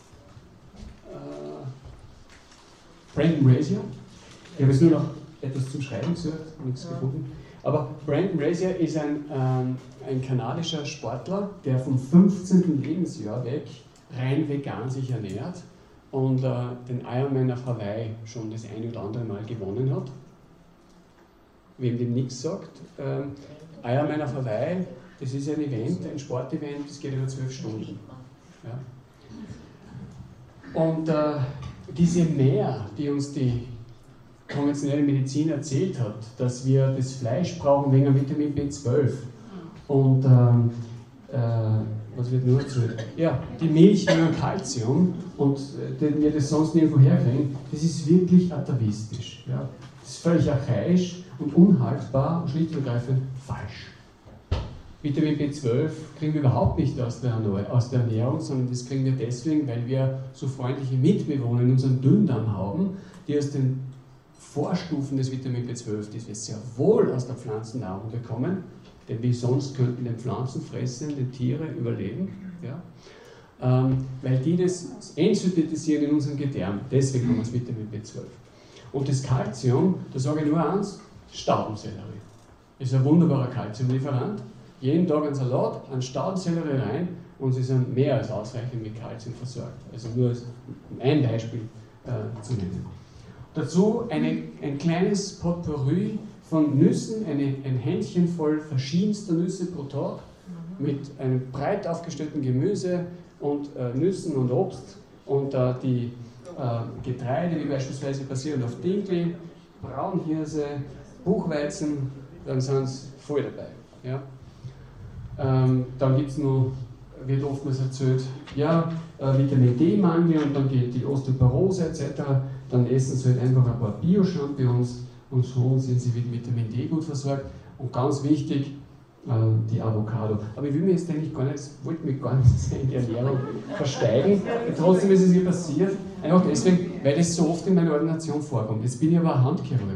Äh, Brandon Brazier. Ich habe jetzt nur noch etwas zum Schreiben gesucht, nichts ja. gefunden. Aber Brandon Brazier ist ein, ähm, ein kanadischer Sportler, der vom fünfzehnten Lebensjahr weg rein vegan sich ernährt und äh, den Ironman auf Hawaii schon das ein oder andere Mal gewonnen hat. Wem dem nichts sagt, ähm, Ironman auf Hawaii, das ist ein Event, ein Sportevent, das geht über zwölf Stunden. Ja. Und äh, diese Mehr, die uns die konventionelle Medizin erzählt hat, dass wir das Fleisch brauchen wegen Vitamin B zwölf und ähm, äh, was wird nur erzählt? Ja, die Milch wegen Kalzium und äh, wir das sonst nirgendwo herkriegen, das ist wirklich atavistisch. Ja. Das ist völlig archaisch und unhaltbar und schlicht und ergreifend falsch. Vitamin B zwölf kriegen wir überhaupt nicht aus der, aus der Ernährung, sondern das kriegen wir deswegen, weil wir so freundliche Mitbewohner in unserem Dünndarm haben, die aus den Vorstufen des Vitamin B zwölf, die wir sehr wohl aus der Pflanzennahrung bekommen, denn wie sonst könnten den pflanzenfressenden Tiere überleben, ja? ähm, weil die das entsynthetisieren in unserem Gedärm, deswegen haben wir das Vitamin B zwölf. Und das Kalzium, da sage ich nur eins, Staudensellerie. Ist ein wunderbarer Kalziumlieferant. Jeden Tag ein Salat, ein Staudensellerie rein und sie sind mehr als ausreichend mit Kalzium versorgt. Also nur um ein Beispiel äh, zu nennen. Dazu eine, ein kleines Potpourri von Nüssen, eine, ein Händchen voll verschiedenster Nüsse pro Tag mit einem breit aufgestellten Gemüse und äh, Nüssen und Obst und äh, die äh, Getreide, wie beispielsweise basierend auf Dinkel, Braunhirse, Buchweizen, dann sind sie voll dabei. Ja? Ähm, dann gibt es noch, wird oftmals erzählt, ja, äh, Vitamin D-Mangel und dann geht die Osteoporose et cetera. Dann essen sie halt einfach ein paar Bio-Champignons und so sind sie mit Vitamin D gut versorgt. Und ganz wichtig, äh, die Avocado. Aber ich will mir jetzt eigentlich gar nicht, wollte mich gar nicht in die Ernährung versteigen. Trotzdem ist es mir passiert, einfach deswegen, weil das so oft in meiner Ordination vorkommt. Jetzt bin ich aber ein Handchirurg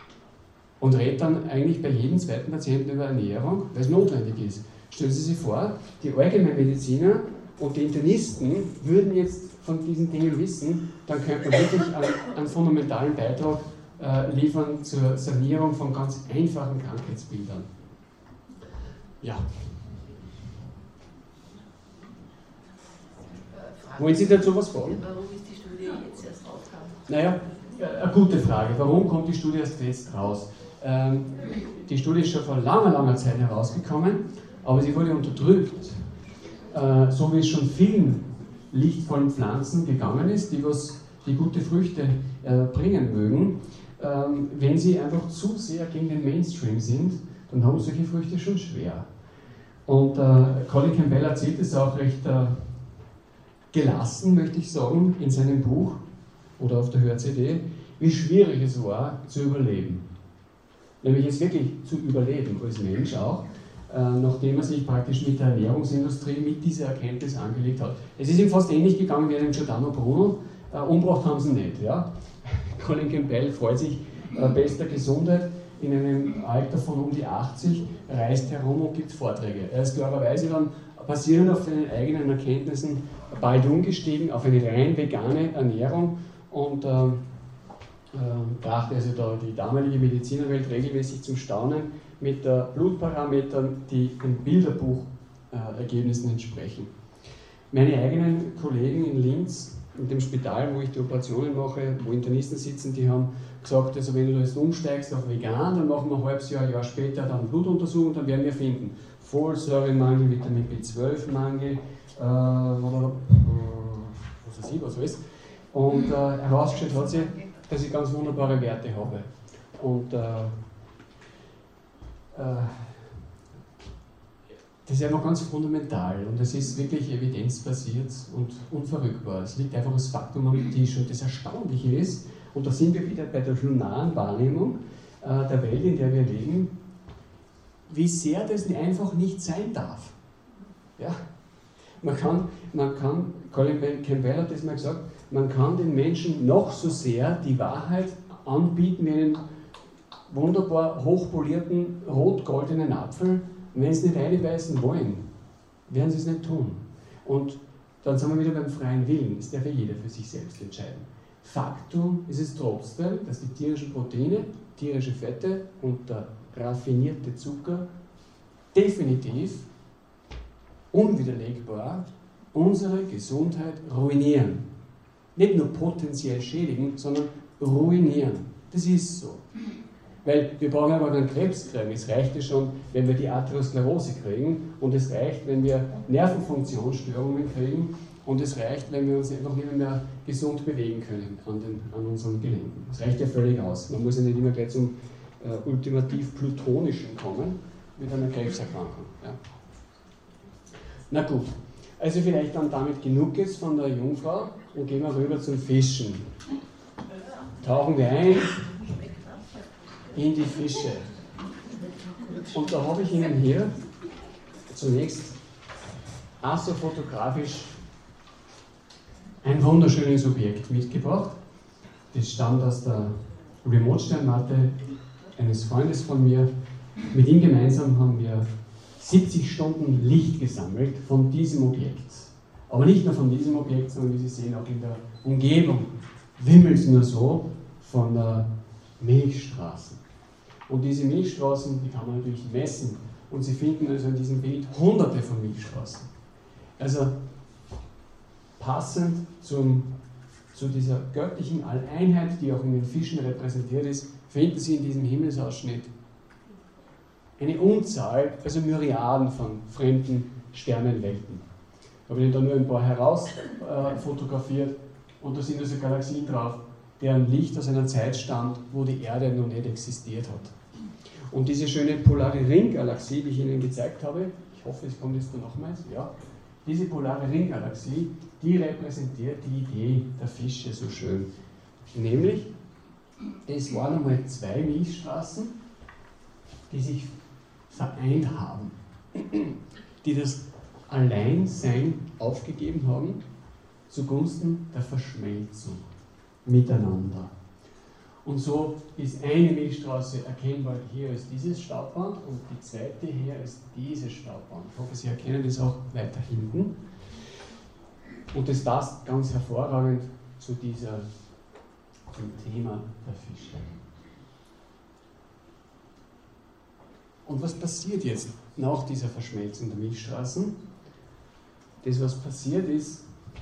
und rede dann eigentlich bei jedem zweiten Patienten über Ernährung, weil es notwendig ist. Stellen Sie sich vor, die Allgemeinmediziner und die Internisten würden jetzt von diesen Dingen wissen, dann könnte man wirklich einen, einen fundamentalen Beitrag äh, liefern zur Sanierung von ganz einfachen Krankheitsbildern. Ja. Wollen Sie dazu was fragen? Warum ist die Studie jetzt erst rausgekommen? Naja, eine gute Frage. Warum kommt die Studie erst jetzt raus? Ähm, die Studie ist schon vor langer, langer Zeit herausgekommen, aber sie wurde unterdrückt, äh, so wie es schon vielen lichtvollen Pflanzen gegangen ist, die, was, die gute Früchte äh, bringen mögen. Ähm, wenn sie einfach zu sehr gegen den Mainstream sind, dann haben solche Früchte schon schwer. Und äh, Colin Campbell erzählt es auch recht äh, gelassen, möchte ich sagen, in seinem Buch. oder auf der Hör-C D, wie schwierig es war, zu überleben. Nämlich jetzt wirklich zu überleben als Mensch auch, äh, nachdem er sich praktisch mit der Ernährungsindustrie mit dieser Erkenntnis angelegt hat. Es ist ihm fast ähnlich gegangen wie einem Giordano Bruno, äh, umgebracht haben sie ihn nicht. Ja? Colin Campbell freut sich äh, bester Gesundheit, in einem Alter von um die achtzig, reist herum und gibt Vorträge. Er ist klarerweise dann basierend auf seinen eigenen Erkenntnissen bald umgestiegen auf eine rein vegane Ernährung und äh, äh, brachte also da die damalige Medizinerwelt regelmäßig zum Staunen mit äh, Blutparametern, die den Bilderbuchergebnissen äh, entsprechen. Meine eigenen Kollegen in Linz, in dem Spital, wo ich die Operationen mache, wo Internisten sitzen, die haben gesagt, also wenn du jetzt umsteigst auf vegan, dann machen wir ein halbes Jahr, ein Jahr später dann Blutuntersuchung, dann werden wir finden, Folsäuremangel, Vitamin B zwölf Mangel, äh, was weiß ich, was alles. Und äh, herausgestellt hat sich, dass ich ganz wunderbare Werte habe. Und äh, äh, das ist einfach ganz fundamental und es ist wirklich evidenzbasiert und unverrückbar. Es liegt einfach das Faktum am Tisch und das Erstaunliche ist, und da sind wir wieder bei der lunaren Wahrnehmung äh, der Welt, in der wir leben, wie sehr das einfach nicht sein darf. Ja? Man kann, man kann, Colin Campbell hat das mal gesagt, man kann den Menschen noch so sehr die Wahrheit anbieten wie einen wunderbar hochpolierten, rot-goldenen Apfel. Wenn sie nicht reinbeißen wollen, werden sie es nicht tun. Und dann sind wir wieder beim freien Willen. Das darf ja jeder für sich selbst entscheiden. Faktum ist es trotzdem, dass die tierischen Proteine, tierische Fette und der raffinierte Zucker definitiv, unwiderlegbar unsere Gesundheit ruinieren. Nicht nur potenziell schädigen, sondern ruinieren. Das ist so. Weil wir brauchen aber keinen Krebs kriegen. Es reicht ja schon, wenn wir die Atherosklerose kriegen und es reicht, wenn wir Nervenfunktionsstörungen kriegen und es reicht, wenn wir uns einfach nicht mehr gesund bewegen können an, den, an unseren Gelenken. Das reicht ja völlig aus. Man muss ja nicht immer gleich zum äh, ultimativ Plutonischen kommen mit einer Krebserkrankung. Ja. Na gut, also vielleicht dann damit genug ist von der Jungfrau und gehen wir rüber zum Fischen. Tauchen wir ein in die Fische. Und da habe ich Ihnen hier zunächst astrofotografisch ein wunderschönes Objekt mitgebracht. Das stammt aus der Remote-Sternwarte eines Freundes von mir. Mit ihm gemeinsam haben wir siebzig Stunden Licht gesammelt von diesem Objekt. Aber nicht nur von diesem Objekt, sondern wie Sie sehen auch in der Umgebung wimmelt es nur so von äh, Milchstraßen. Und diese Milchstraßen, die kann man natürlich messen. Und Sie finden also in diesem Bild hunderte von Milchstraßen. Also passend zum, zu dieser göttlichen Alleinheit, die auch in den Fischen repräsentiert ist, finden Sie in diesem Himmelsausschnitt eine Unzahl, also Myriaden von fremden Sternenwelten. Ich habe Ihnen da nur ein paar heraus äh, fotografiert und da sind also Galaxien drauf, deren Licht aus einer Zeit stammt, wo die Erde noch nicht existiert hat. Und diese schöne polare Ringgalaxie, die ich Ihnen gezeigt habe, ich hoffe, es kommt jetzt da nochmals, ja, diese polare Ringgalaxie, die repräsentiert die Idee der Fische so schön. Nämlich, es waren einmal zwei Milchstraßen, die sich vereint haben, die das Alleinsein aufgegeben haben zugunsten der Verschmelzung miteinander. Und so ist eine Milchstraße erkennbar, hier ist dieses Staubband und die zweite hier ist dieses Staubband. Ich hoffe, Sie erkennen das auch weiter hinten. Und das passt ganz hervorragend zu dieser, zum Thema der Fische. Und was passiert jetzt nach dieser Verschmelzung der Milchstraßen? Das, was passiert, ist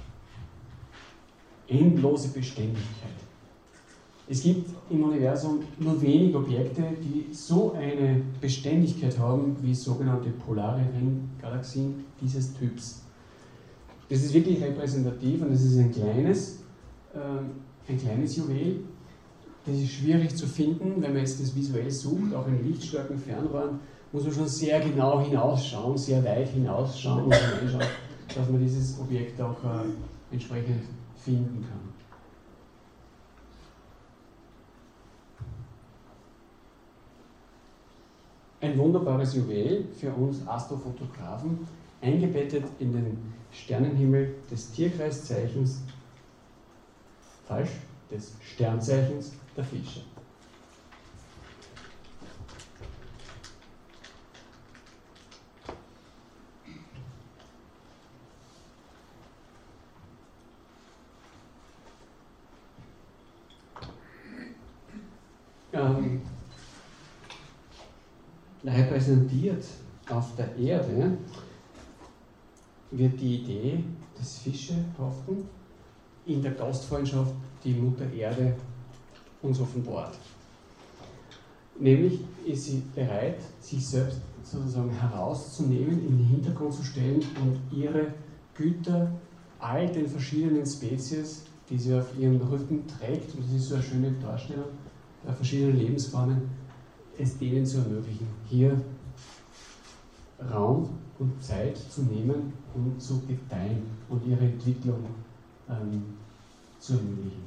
endlose Beständigkeit. Es gibt im Universum nur wenige Objekte, die so eine Beständigkeit haben wie sogenannte polare Ringgalaxien dieses Typs. Das ist wirklich repräsentativ und das ist ein kleines, äh, ein kleines Juwel. Das ist schwierig zu finden, wenn man jetzt das visuell sucht, auch in lichtstarken Fernrohren, muss man schon sehr genau hinausschauen, sehr weit hinausschauen und hinschauen, dass man dieses Objekt auch äh, entsprechend finden kann. Ein wunderbares Juwel für uns Astrofotografen, eingebettet in den Sternenhimmel des Tierkreiszeichens, falsch, des Sternzeichens der Fische. Ähm, repräsentiert auf der Erde wird die Idee des Fischehaften in der Gastfreundschaft die Mutter Erde uns offenbart. Nämlich ist sie bereit, sich selbst sozusagen herauszunehmen, in den Hintergrund zu stellen und ihre Güter all den verschiedenen Spezies, die sie auf ihrem Rücken trägt, und das ist so eine schöne Darstellung der verschiedenen Lebensformen, es denen zu ermöglichen, hier Raum und Zeit zu nehmen, um zu gedeihen und ihre Entwicklung ähm, zu ermöglichen.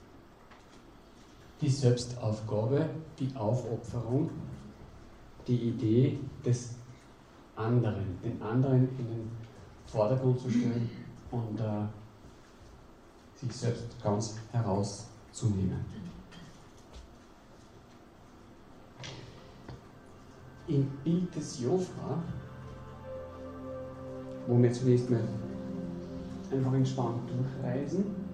Die Selbstaufgabe, die Aufopferung, die Idee des anderen, den anderen in den Vordergrund zu stellen und äh, sich selbst ganz herauszunehmen. Im Bild des Jofra, wo wir zunächst mal einfach entspannt durchreisen,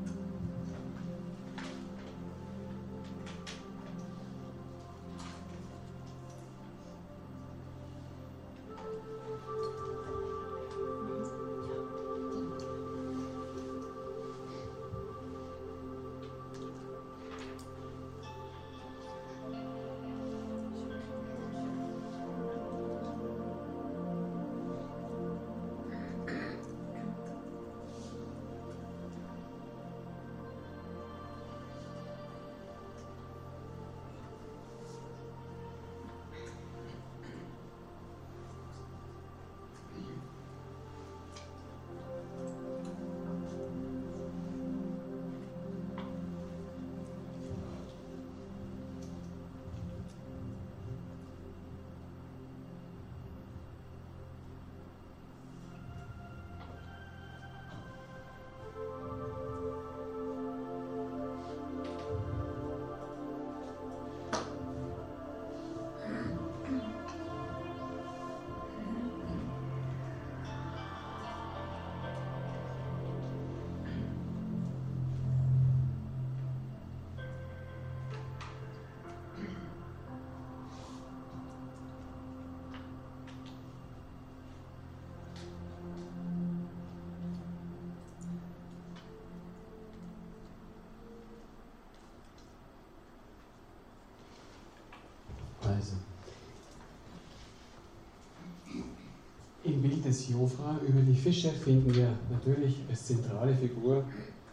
im Bild des Jofra über die Fische finden wir natürlich als zentrale Figur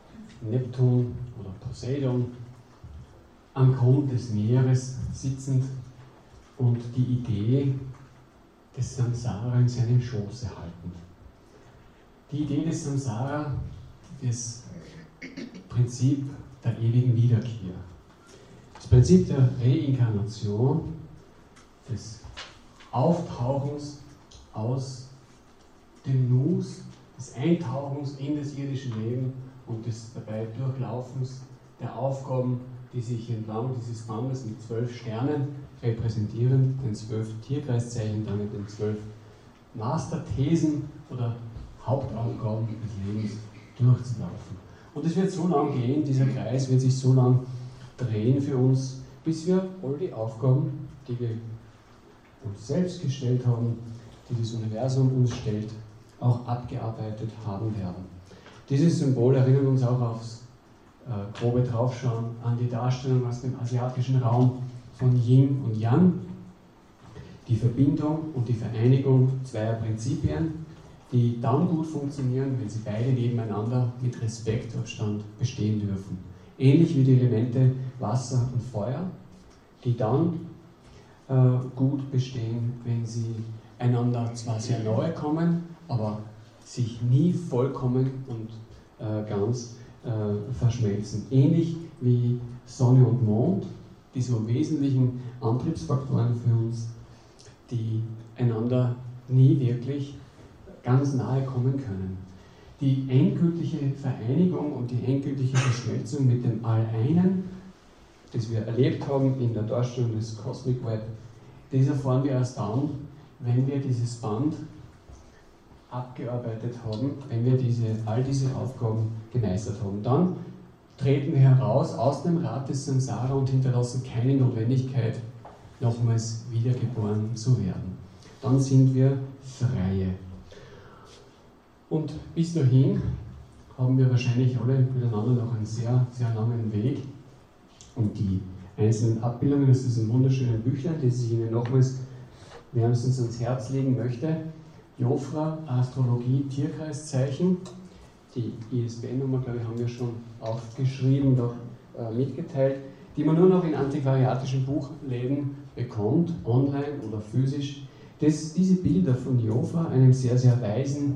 Neptun oder Poseidon am Grund des Meeres sitzend und die Idee des Samsara in seinem Schoße haltend. Die Idee des Samsara, das Prinzip der ewigen Wiederkehr, das Prinzip der Reinkarnation, des Auftauchens aus dem Nus, des Eintauchens in das irdische Leben und des dabei Durchlaufens der Aufgaben, die sich entlang dieses Bandes mit zwölf Sternen repräsentieren, den zwölf Tierkreiszeichen, damit den zwölf Masterthesen oder Hauptaufgaben des Lebens durchzulaufen. Und es wird so lang gehen, dieser Kreis wird sich so lang drehen für uns, bis wir all die Aufgaben, die wir uns selbst gestellt haben, die das Universum uns stellt, auch abgearbeitet haben werden. Dieses Symbol erinnert uns auch aufs äh, grobe Draufschauen an die Darstellung aus dem asiatischen Raum von Yin und Yang, die Verbindung und die Vereinigung zweier Prinzipien, die dann gut funktionieren, wenn sie beide nebeneinander mit Respektabstand bestehen dürfen. Ähnlich wie die Elemente Wasser und Feuer, die dann äh, gut bestehen, wenn sie einander zwar sehr nahe kommen, aber sich nie vollkommen und äh, ganz äh, verschmelzen. Ähnlich wie Sonne und Mond, die so wesentlichen Antriebsfaktoren für uns die einander nie wirklich ganz nahe kommen können. Die endgültige Vereinigung und die endgültige Verschmelzung mit dem All-Einen, das wir erlebt haben in der Darstellung des Cosmic Web, das erfahren wir erst dann, wenn wir dieses Band abgearbeitet haben, wenn wir diese, all diese Aufgaben gemeistert haben. Dann treten wir heraus aus dem Rad des Samsara und hinterlassen keine Notwendigkeit, nochmals wiedergeboren zu werden. Dann sind wir Freie. Und bis dahin haben wir wahrscheinlich alle miteinander noch einen sehr, sehr langen Weg. Und die einzelnen Abbildungen aus diesem wunderschönen Büchlein, das ich Ihnen nochmals wärmstens ans Herz legen möchte: Jofra, Astrologie, Tierkreiszeichen. Die I S B N-Nummer, glaube ich, haben wir schon aufgeschrieben, noch äh, mitgeteilt, die man nur noch in antiquariatischen Buchläden bekommt, online oder physisch. Das, diese Bilder von Jofra, einem sehr, sehr weisen,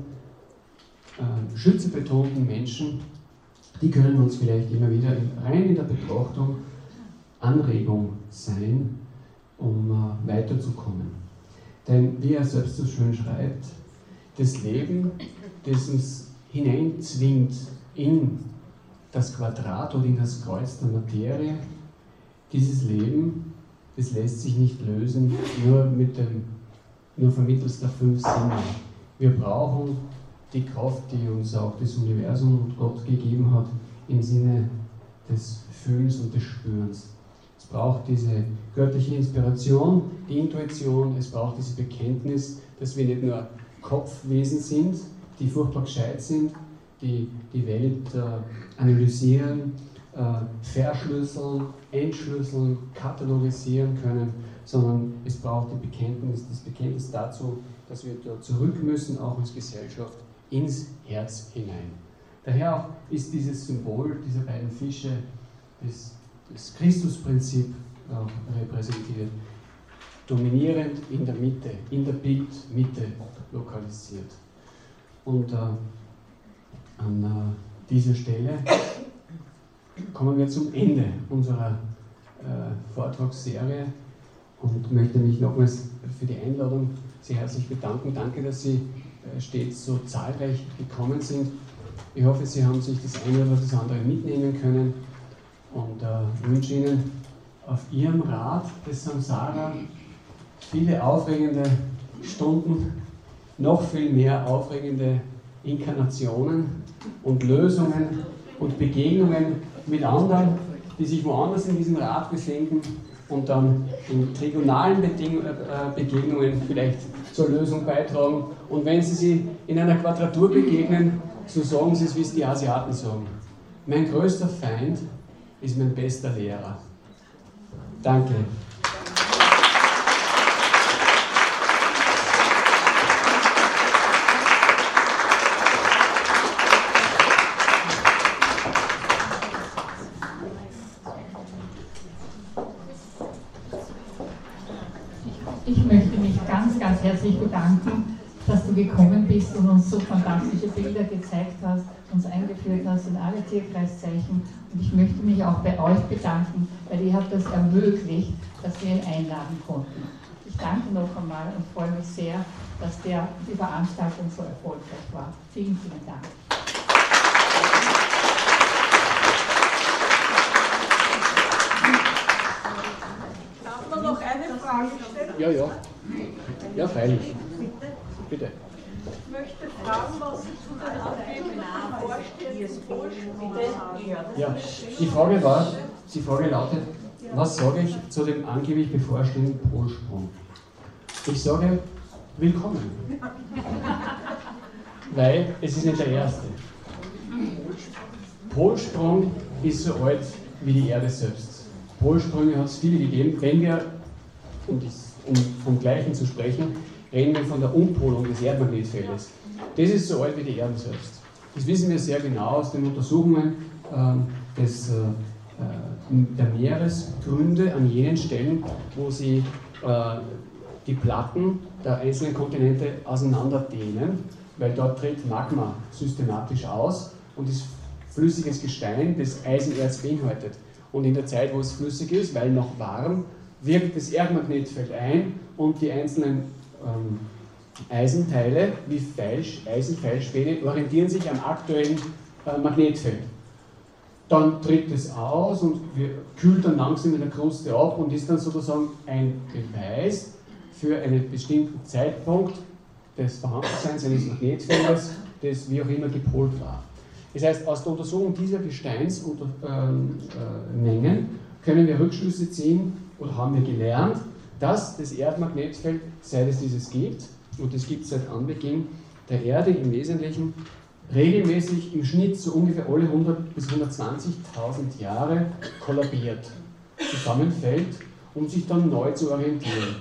äh, schützenbetonten Menschen, die können uns vielleicht immer wieder in, rein in der Betrachtung Anregung sein, um äh, weiterzukommen. Denn wie er selbst so schön schreibt, das Leben, das uns hineinzwingt in das Quadrat oder in das Kreuz der Materie, dieses Leben, das lässt sich nicht lösen, nur, mit dem, nur vermittels der fünf Sinne. Wir brauchen die Kraft, die uns auch das Universum und Gott gegeben hat, im Sinne des Fühlens und des Spürens. Es braucht diese göttliche Inspiration, die Intuition, es braucht diese Bekenntnis, dass wir nicht nur Kopfwesen sind, die furchtbar gescheit sind, die die Welt äh, analysieren, äh, verschlüsseln, entschlüsseln, katalogisieren können, sondern es braucht die Bekenntnis, das Bekenntnis dazu, dass wir da zurück müssen, auch als Gesellschaft, ins Herz hinein. Daher auch ist dieses Symbol dieser beiden Fische, das, das Christusprinzip auch repräsentiert, dominierend in der Mitte, in der Bildmitte lokalisiert. Und äh, an äh, dieser Stelle kommen wir zum Ende unserer äh, Vortragsserie und möchte mich nochmals für die Einladung sehr herzlich bedanken. Danke, dass Sie äh, stets so zahlreich gekommen sind. Ich hoffe, Sie haben sich das eine oder das andere mitnehmen können und äh, wünsche Ihnen auf Ihrem Rad des Samsara viele aufregende Stunden, noch viel mehr aufregende Inkarnationen und Lösungen und Begegnungen mit anderen, die sich woanders in diesem Rad befinden und dann in trigonalen Beding- äh, Begegnungen vielleicht zur Lösung beitragen. Und wenn Sie sie in einer Quadratur begegnen, so sagen Sie es, wie es die Asiaten sagen: Mein größter Feind ist mein bester Lehrer. Danke. Ich möchte mich ganz, ganz herzlich bedanken, dass du gekommen bist und uns so fantastische Bilder gezeigt hast, uns eingeführt hast in alle Tierkreiszeichen. Und ich möchte mich auch bei euch bedanken, weil ihr habt das ermöglicht, dass wir ihn einladen konnten. Ich danke noch einmal und freue mich sehr, dass der, die Veranstaltung so erfolgreich war. Vielen, vielen Dank. Darf man noch eine Frage stellen? Ja, ja. Ja, freilich. Bitte. Ich möchte fragen, was Sie zu den angeblichen Vorstellungen. Ja, die Frage war, die Frage lautet, was sage ich zu dem angeblich bevorstehenden Polsprung? Ich sage, willkommen. Weil es ist nicht der erste. Polsprung ist so alt wie die Erde selbst. Polsprünge hat es viele gegeben. Wenn wir, um, dies, um vom Gleichen zu sprechen, reden wir von der Umpolung des Erdmagnetfeldes. Das ist so alt wie die Erde selbst. Das wissen wir sehr genau aus den Untersuchungen äh, des, äh, der Meeresgründe an jenen Stellen, wo sie äh, die Platten der einzelnen Kontinente auseinanderdehnen, weil dort tritt Magma systematisch aus und ist flüssiges Gestein, das Eisenerz beinhaltet. Und in der Zeit, wo es flüssig ist, weil noch warm, wirkt das Erdmagnetfeld ein und die einzelnen ähm, Eisenteile wie Pfeil, Eisenpfeilspäne orientieren sich am aktuellen äh, Magnetfeld. Dann tritt es aus und wir, kühlt dann langsam in der Kruste ab und ist dann sozusagen ein Beweis für einen bestimmten Zeitpunkt des Vorhandenseins eines Magnetfeldes, das wie auch immer gepolt war. Das heißt, aus der Untersuchung dieser Gesteinsmengen äh, äh, können wir Rückschlüsse ziehen oder haben wir gelernt, dass das Erdmagnetfeld, seit es dieses gibt, und es gibt seit Anbeginn der Erde im Wesentlichen, regelmäßig im Schnitt so ungefähr alle hundert bis hundertzwanzigtausend Jahre kollabiert, zusammenfällt, um sich dann neu zu orientieren.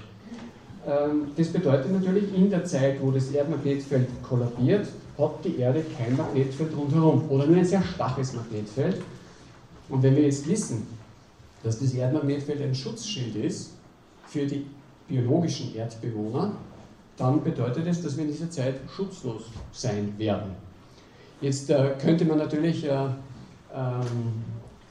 Das bedeutet natürlich, in der Zeit, wo das Erdmagnetfeld kollabiert, hat die Erde kein Magnetfeld rundherum oder nur ein sehr schwaches Magnetfeld. Und wenn wir jetzt wissen, dass das Erdmagnetfeld ein Schutzschild ist für die biologischen Erdbewohner, dann bedeutet es, dass wir in dieser Zeit schutzlos sein werden. Jetzt äh, könnte man natürlich äh, ähm,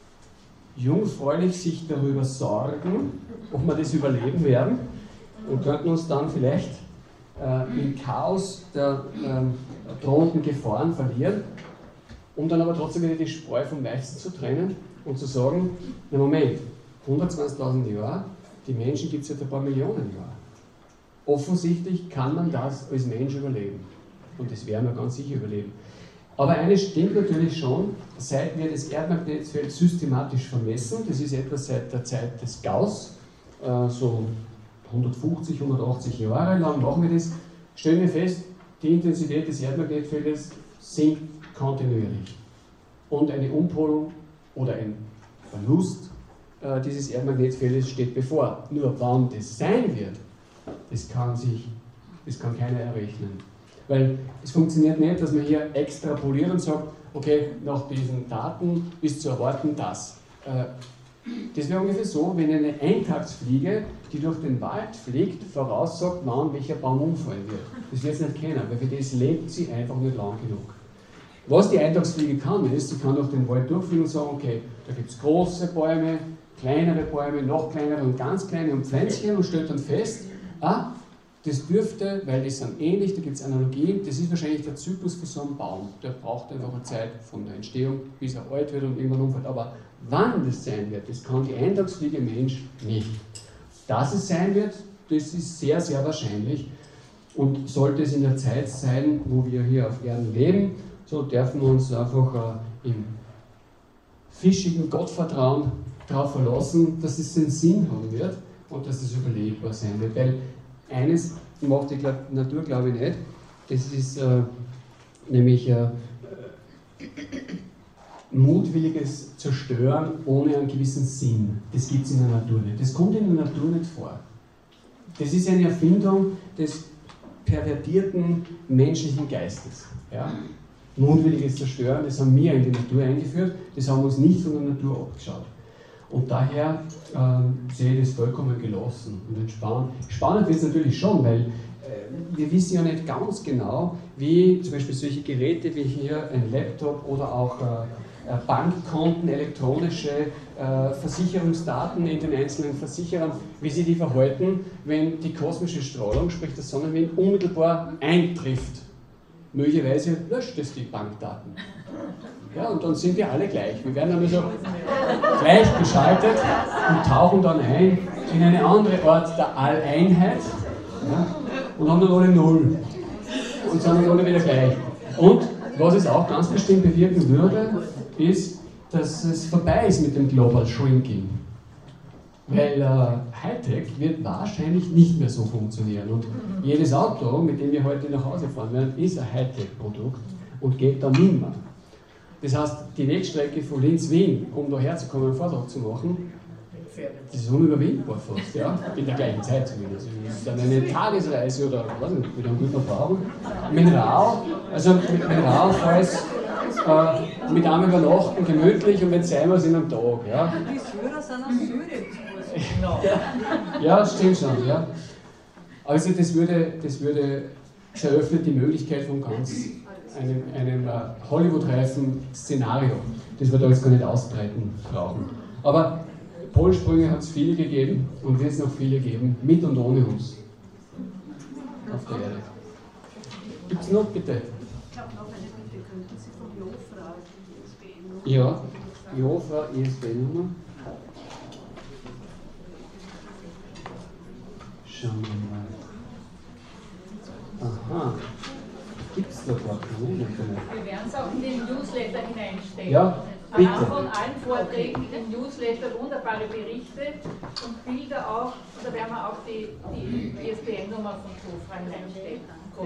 jungfräulich sich darüber sorgen, ob wir das überleben werden und könnten uns dann vielleicht äh, im Chaos der äh, drohenden Gefahren verlieren, um dann aber trotzdem wieder die Spreu vom Weizen zu trennen und zu sagen, na Moment, hundertzwanzigtausend Jahre, die Menschen gibt es seit ein paar Millionen Jahren. Offensichtlich kann man das als Mensch überleben. Und das werden wir ganz sicher überleben. Aber eines stimmt natürlich schon, seit wir das Erdmagnetfeld systematisch vermessen, das ist etwa seit der Zeit des Gauss, äh, so hundertfünfzig, hundertachtzig Jahre lang machen wir das, stellen wir fest, die Intensität des Erdmagnetfeldes sinkt kontinuierlich. Und eine Umpolung oder ein Verlust äh, dieses Erdmagnetfeldes steht bevor. Nur wann das sein wird, das kann sich, das kann keiner errechnen. Weil es funktioniert nicht, dass man hier extrapoliert und sagt, okay, nach diesen Daten ist zu erwarten das. Äh, das wäre ungefähr so, wenn eine Eintagsfliege, die durch den Wald fliegt, voraussagt, wann welcher Baum umfallen wird. Das wird sie nicht kennen, weil für das lebt sie einfach nicht lang genug. Was die Eintagsfliege kann, ist, sie kann durch den Wald durchfliegen und sagen, okay, da gibt es große Bäume, kleinere Bäume, noch kleinere und ganz kleine und Pflänzchen und stellt dann fest, ah, das dürfte, weil die sind ähnlich, da gibt es Analogien, das ist wahrscheinlich der Zyklus für so einen Baum. Der braucht einfach eine Zeit von der Entstehung, bis er alt wird und irgendwann umfällt. Aber wann das sein wird, das kann die Eintagsfliege Mensch nicht. Dass es sein wird, das ist sehr, sehr wahrscheinlich. Und sollte es in der Zeit sein, wo wir hier auf Erden leben, so dürfen wir uns einfach äh, im fischigen Gottvertrauen darauf verlassen, dass es einen Sinn haben wird und dass es überlebbar sein wird. Weil eines macht die Natur, glaube ich, nicht. Das ist äh, nämlich äh, mutwilliges Zerstören ohne einen gewissen Sinn. Das gibt es in der Natur nicht. Das kommt in der Natur nicht vor. Das ist eine Erfindung des pervertierten menschlichen Geistes. Ja? Mutwilliges Zerstören, das haben wir in die Natur eingeführt, das haben wir uns nicht von der Natur abgeschaut. Und daher äh, sehe ich das vollkommen gelassen und entspannt. Spannend wird es natürlich schon, weil äh, wir wissen ja nicht ganz genau, wie zum Beispiel solche Geräte wie hier ein Laptop oder auch äh, Bankkonten, elektronische äh, Versicherungsdaten in den einzelnen Versicherern, wie sie die verhalten, wenn die kosmische Strahlung, sprich der Sonnenwind, unmittelbar eintrifft. Möglicherweise löscht es die Bankdaten. Ja, und dann sind wir alle gleich. Wir werden dann also gleich geschaltet und tauchen dann ein in eine andere Art der Alleinheit, ja, und haben dann alle Null. Und sind dann alle wieder gleich. Und was es auch ganz bestimmt bewirken würde, ist, dass es vorbei ist mit dem Global Shrinking. Weil äh, Hightech wird wahrscheinlich nicht mehr so funktionieren. Und jedes Auto, mit dem wir heute nach Hause fahren werden, ist ein Hightech-Produkt und geht dann nimmer. Das heißt, die Wegstrecke von Linz-Wien, um da herzukommen, einen Vortrag zu machen, das ist unüberwindbar fast, ja? In der gleichen Zeit zumindest. Das ist dann eine Tagesreise oder was nicht, wie lange gut man brauchen. Mit Rau, also mit, mit Rau, falls äh, mit einem übernachten, gemütlich und wenn es sein muss, in einem Tag. Ja? Die Syrer sind aus Syrien. Ja, das stimmt schon, ja. Also das würde, das würde, das eröffnet die Möglichkeit von ganz einem, einem uh, Hollywood-reifen Szenario, das wir da jetzt gar nicht ausbreiten brauchen. Aber Polsprünge hat es viele gegeben und wird es noch viele geben, mit und ohne uns. Auf der Erde. Gibt es noch, bitte? Ich habe noch eine Bitte. Könnten Sie von Jofra die I S B N-Nummer? Ja, Jofra I S B-Nummer. Schauen wir mal. Aha. Gibt es da gar keine? Wir werden es auch in den Newsletter hineinstellen. Ja, bitte. Anhand von allen Vorträgen im Newsletter wunderbare Berichte und Bilder auch. Und da werden wir auch die, die I S B N-Nummer von Jofra hineinstellen. Gut.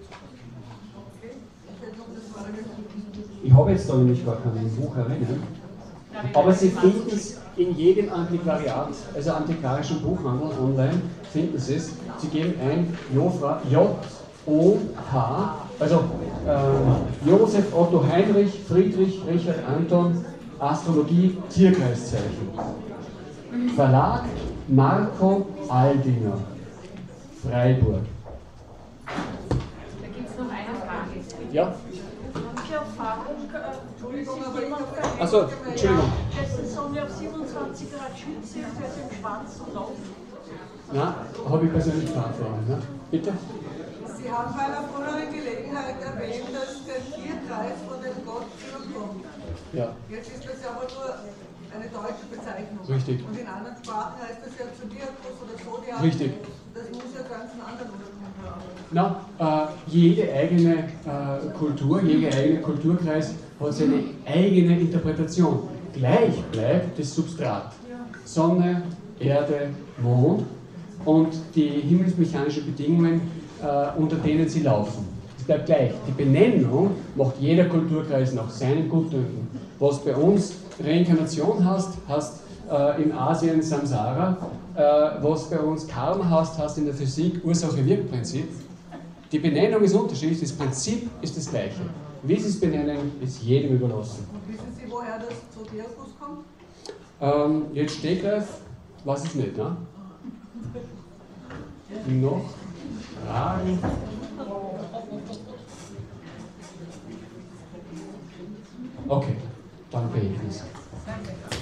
Ich habe jetzt da nämlich gar kein Buch erinnern. Aber Sie finden es in jedem Antiquariat, also antiquarischen Buchhandel online, finden Sie es. Sie geben ein Jofra, J O H, also äh, Josef Otto Heinrich Friedrich Richard Anton Astrologie Tierkreiszeichen. Verlag Marco Aldinger, Freiburg. Da gibt es noch eine Frage. Ja? Manche Erfahrung, äh, Entschuldigung, aber ich habe Achso, Entschuldigung. das ist Sonne auf siebenundzwanzig Grad Schütze, das ist im Schwanz und Lauf. Na, habe ich persönlich Verantwortung. Ne? Bitte? Sie haben bei einer früheren Gelegenheit erwähnt, dass der Tierkreis von dem Gott zurückkommt. Ja. Jetzt ist das ja aber nur eine deutsche Bezeichnung. Richtig. Und in anderen Sprachen heißt das ja Zodiakus oder Zodiac. Richtig. Das muss ja ganz einen anderen Ursprung haben. Na, äh, jede eigene äh, Kultur, jeder eigene Kulturkreis hat seine eigene Interpretation. Gleich bleibt das Substrat. Sonne, Erde, Mond und die himmelsmechanischen Bedingungen, äh, unter denen sie laufen. Das bleibt gleich. Die Benennung macht jeder Kulturkreis nach seinem Gutdünken. Was bei uns Reinkarnation heißt, heißt äh, in Asien Samsara, äh, was bei uns Karma heißt, heißt in der Physik Ursache-Wirkprinzip. Die Benennung ist unterschiedlich, das Prinzip ist das gleiche. Wie sie es benennen, ist jedem überlassen. Und wissen Sie, woher das Zodiakus kommt? Ähm, jetzt Stegreif, weiß ich nicht, ne? Noch Fragen? Okay, dann beende ich es.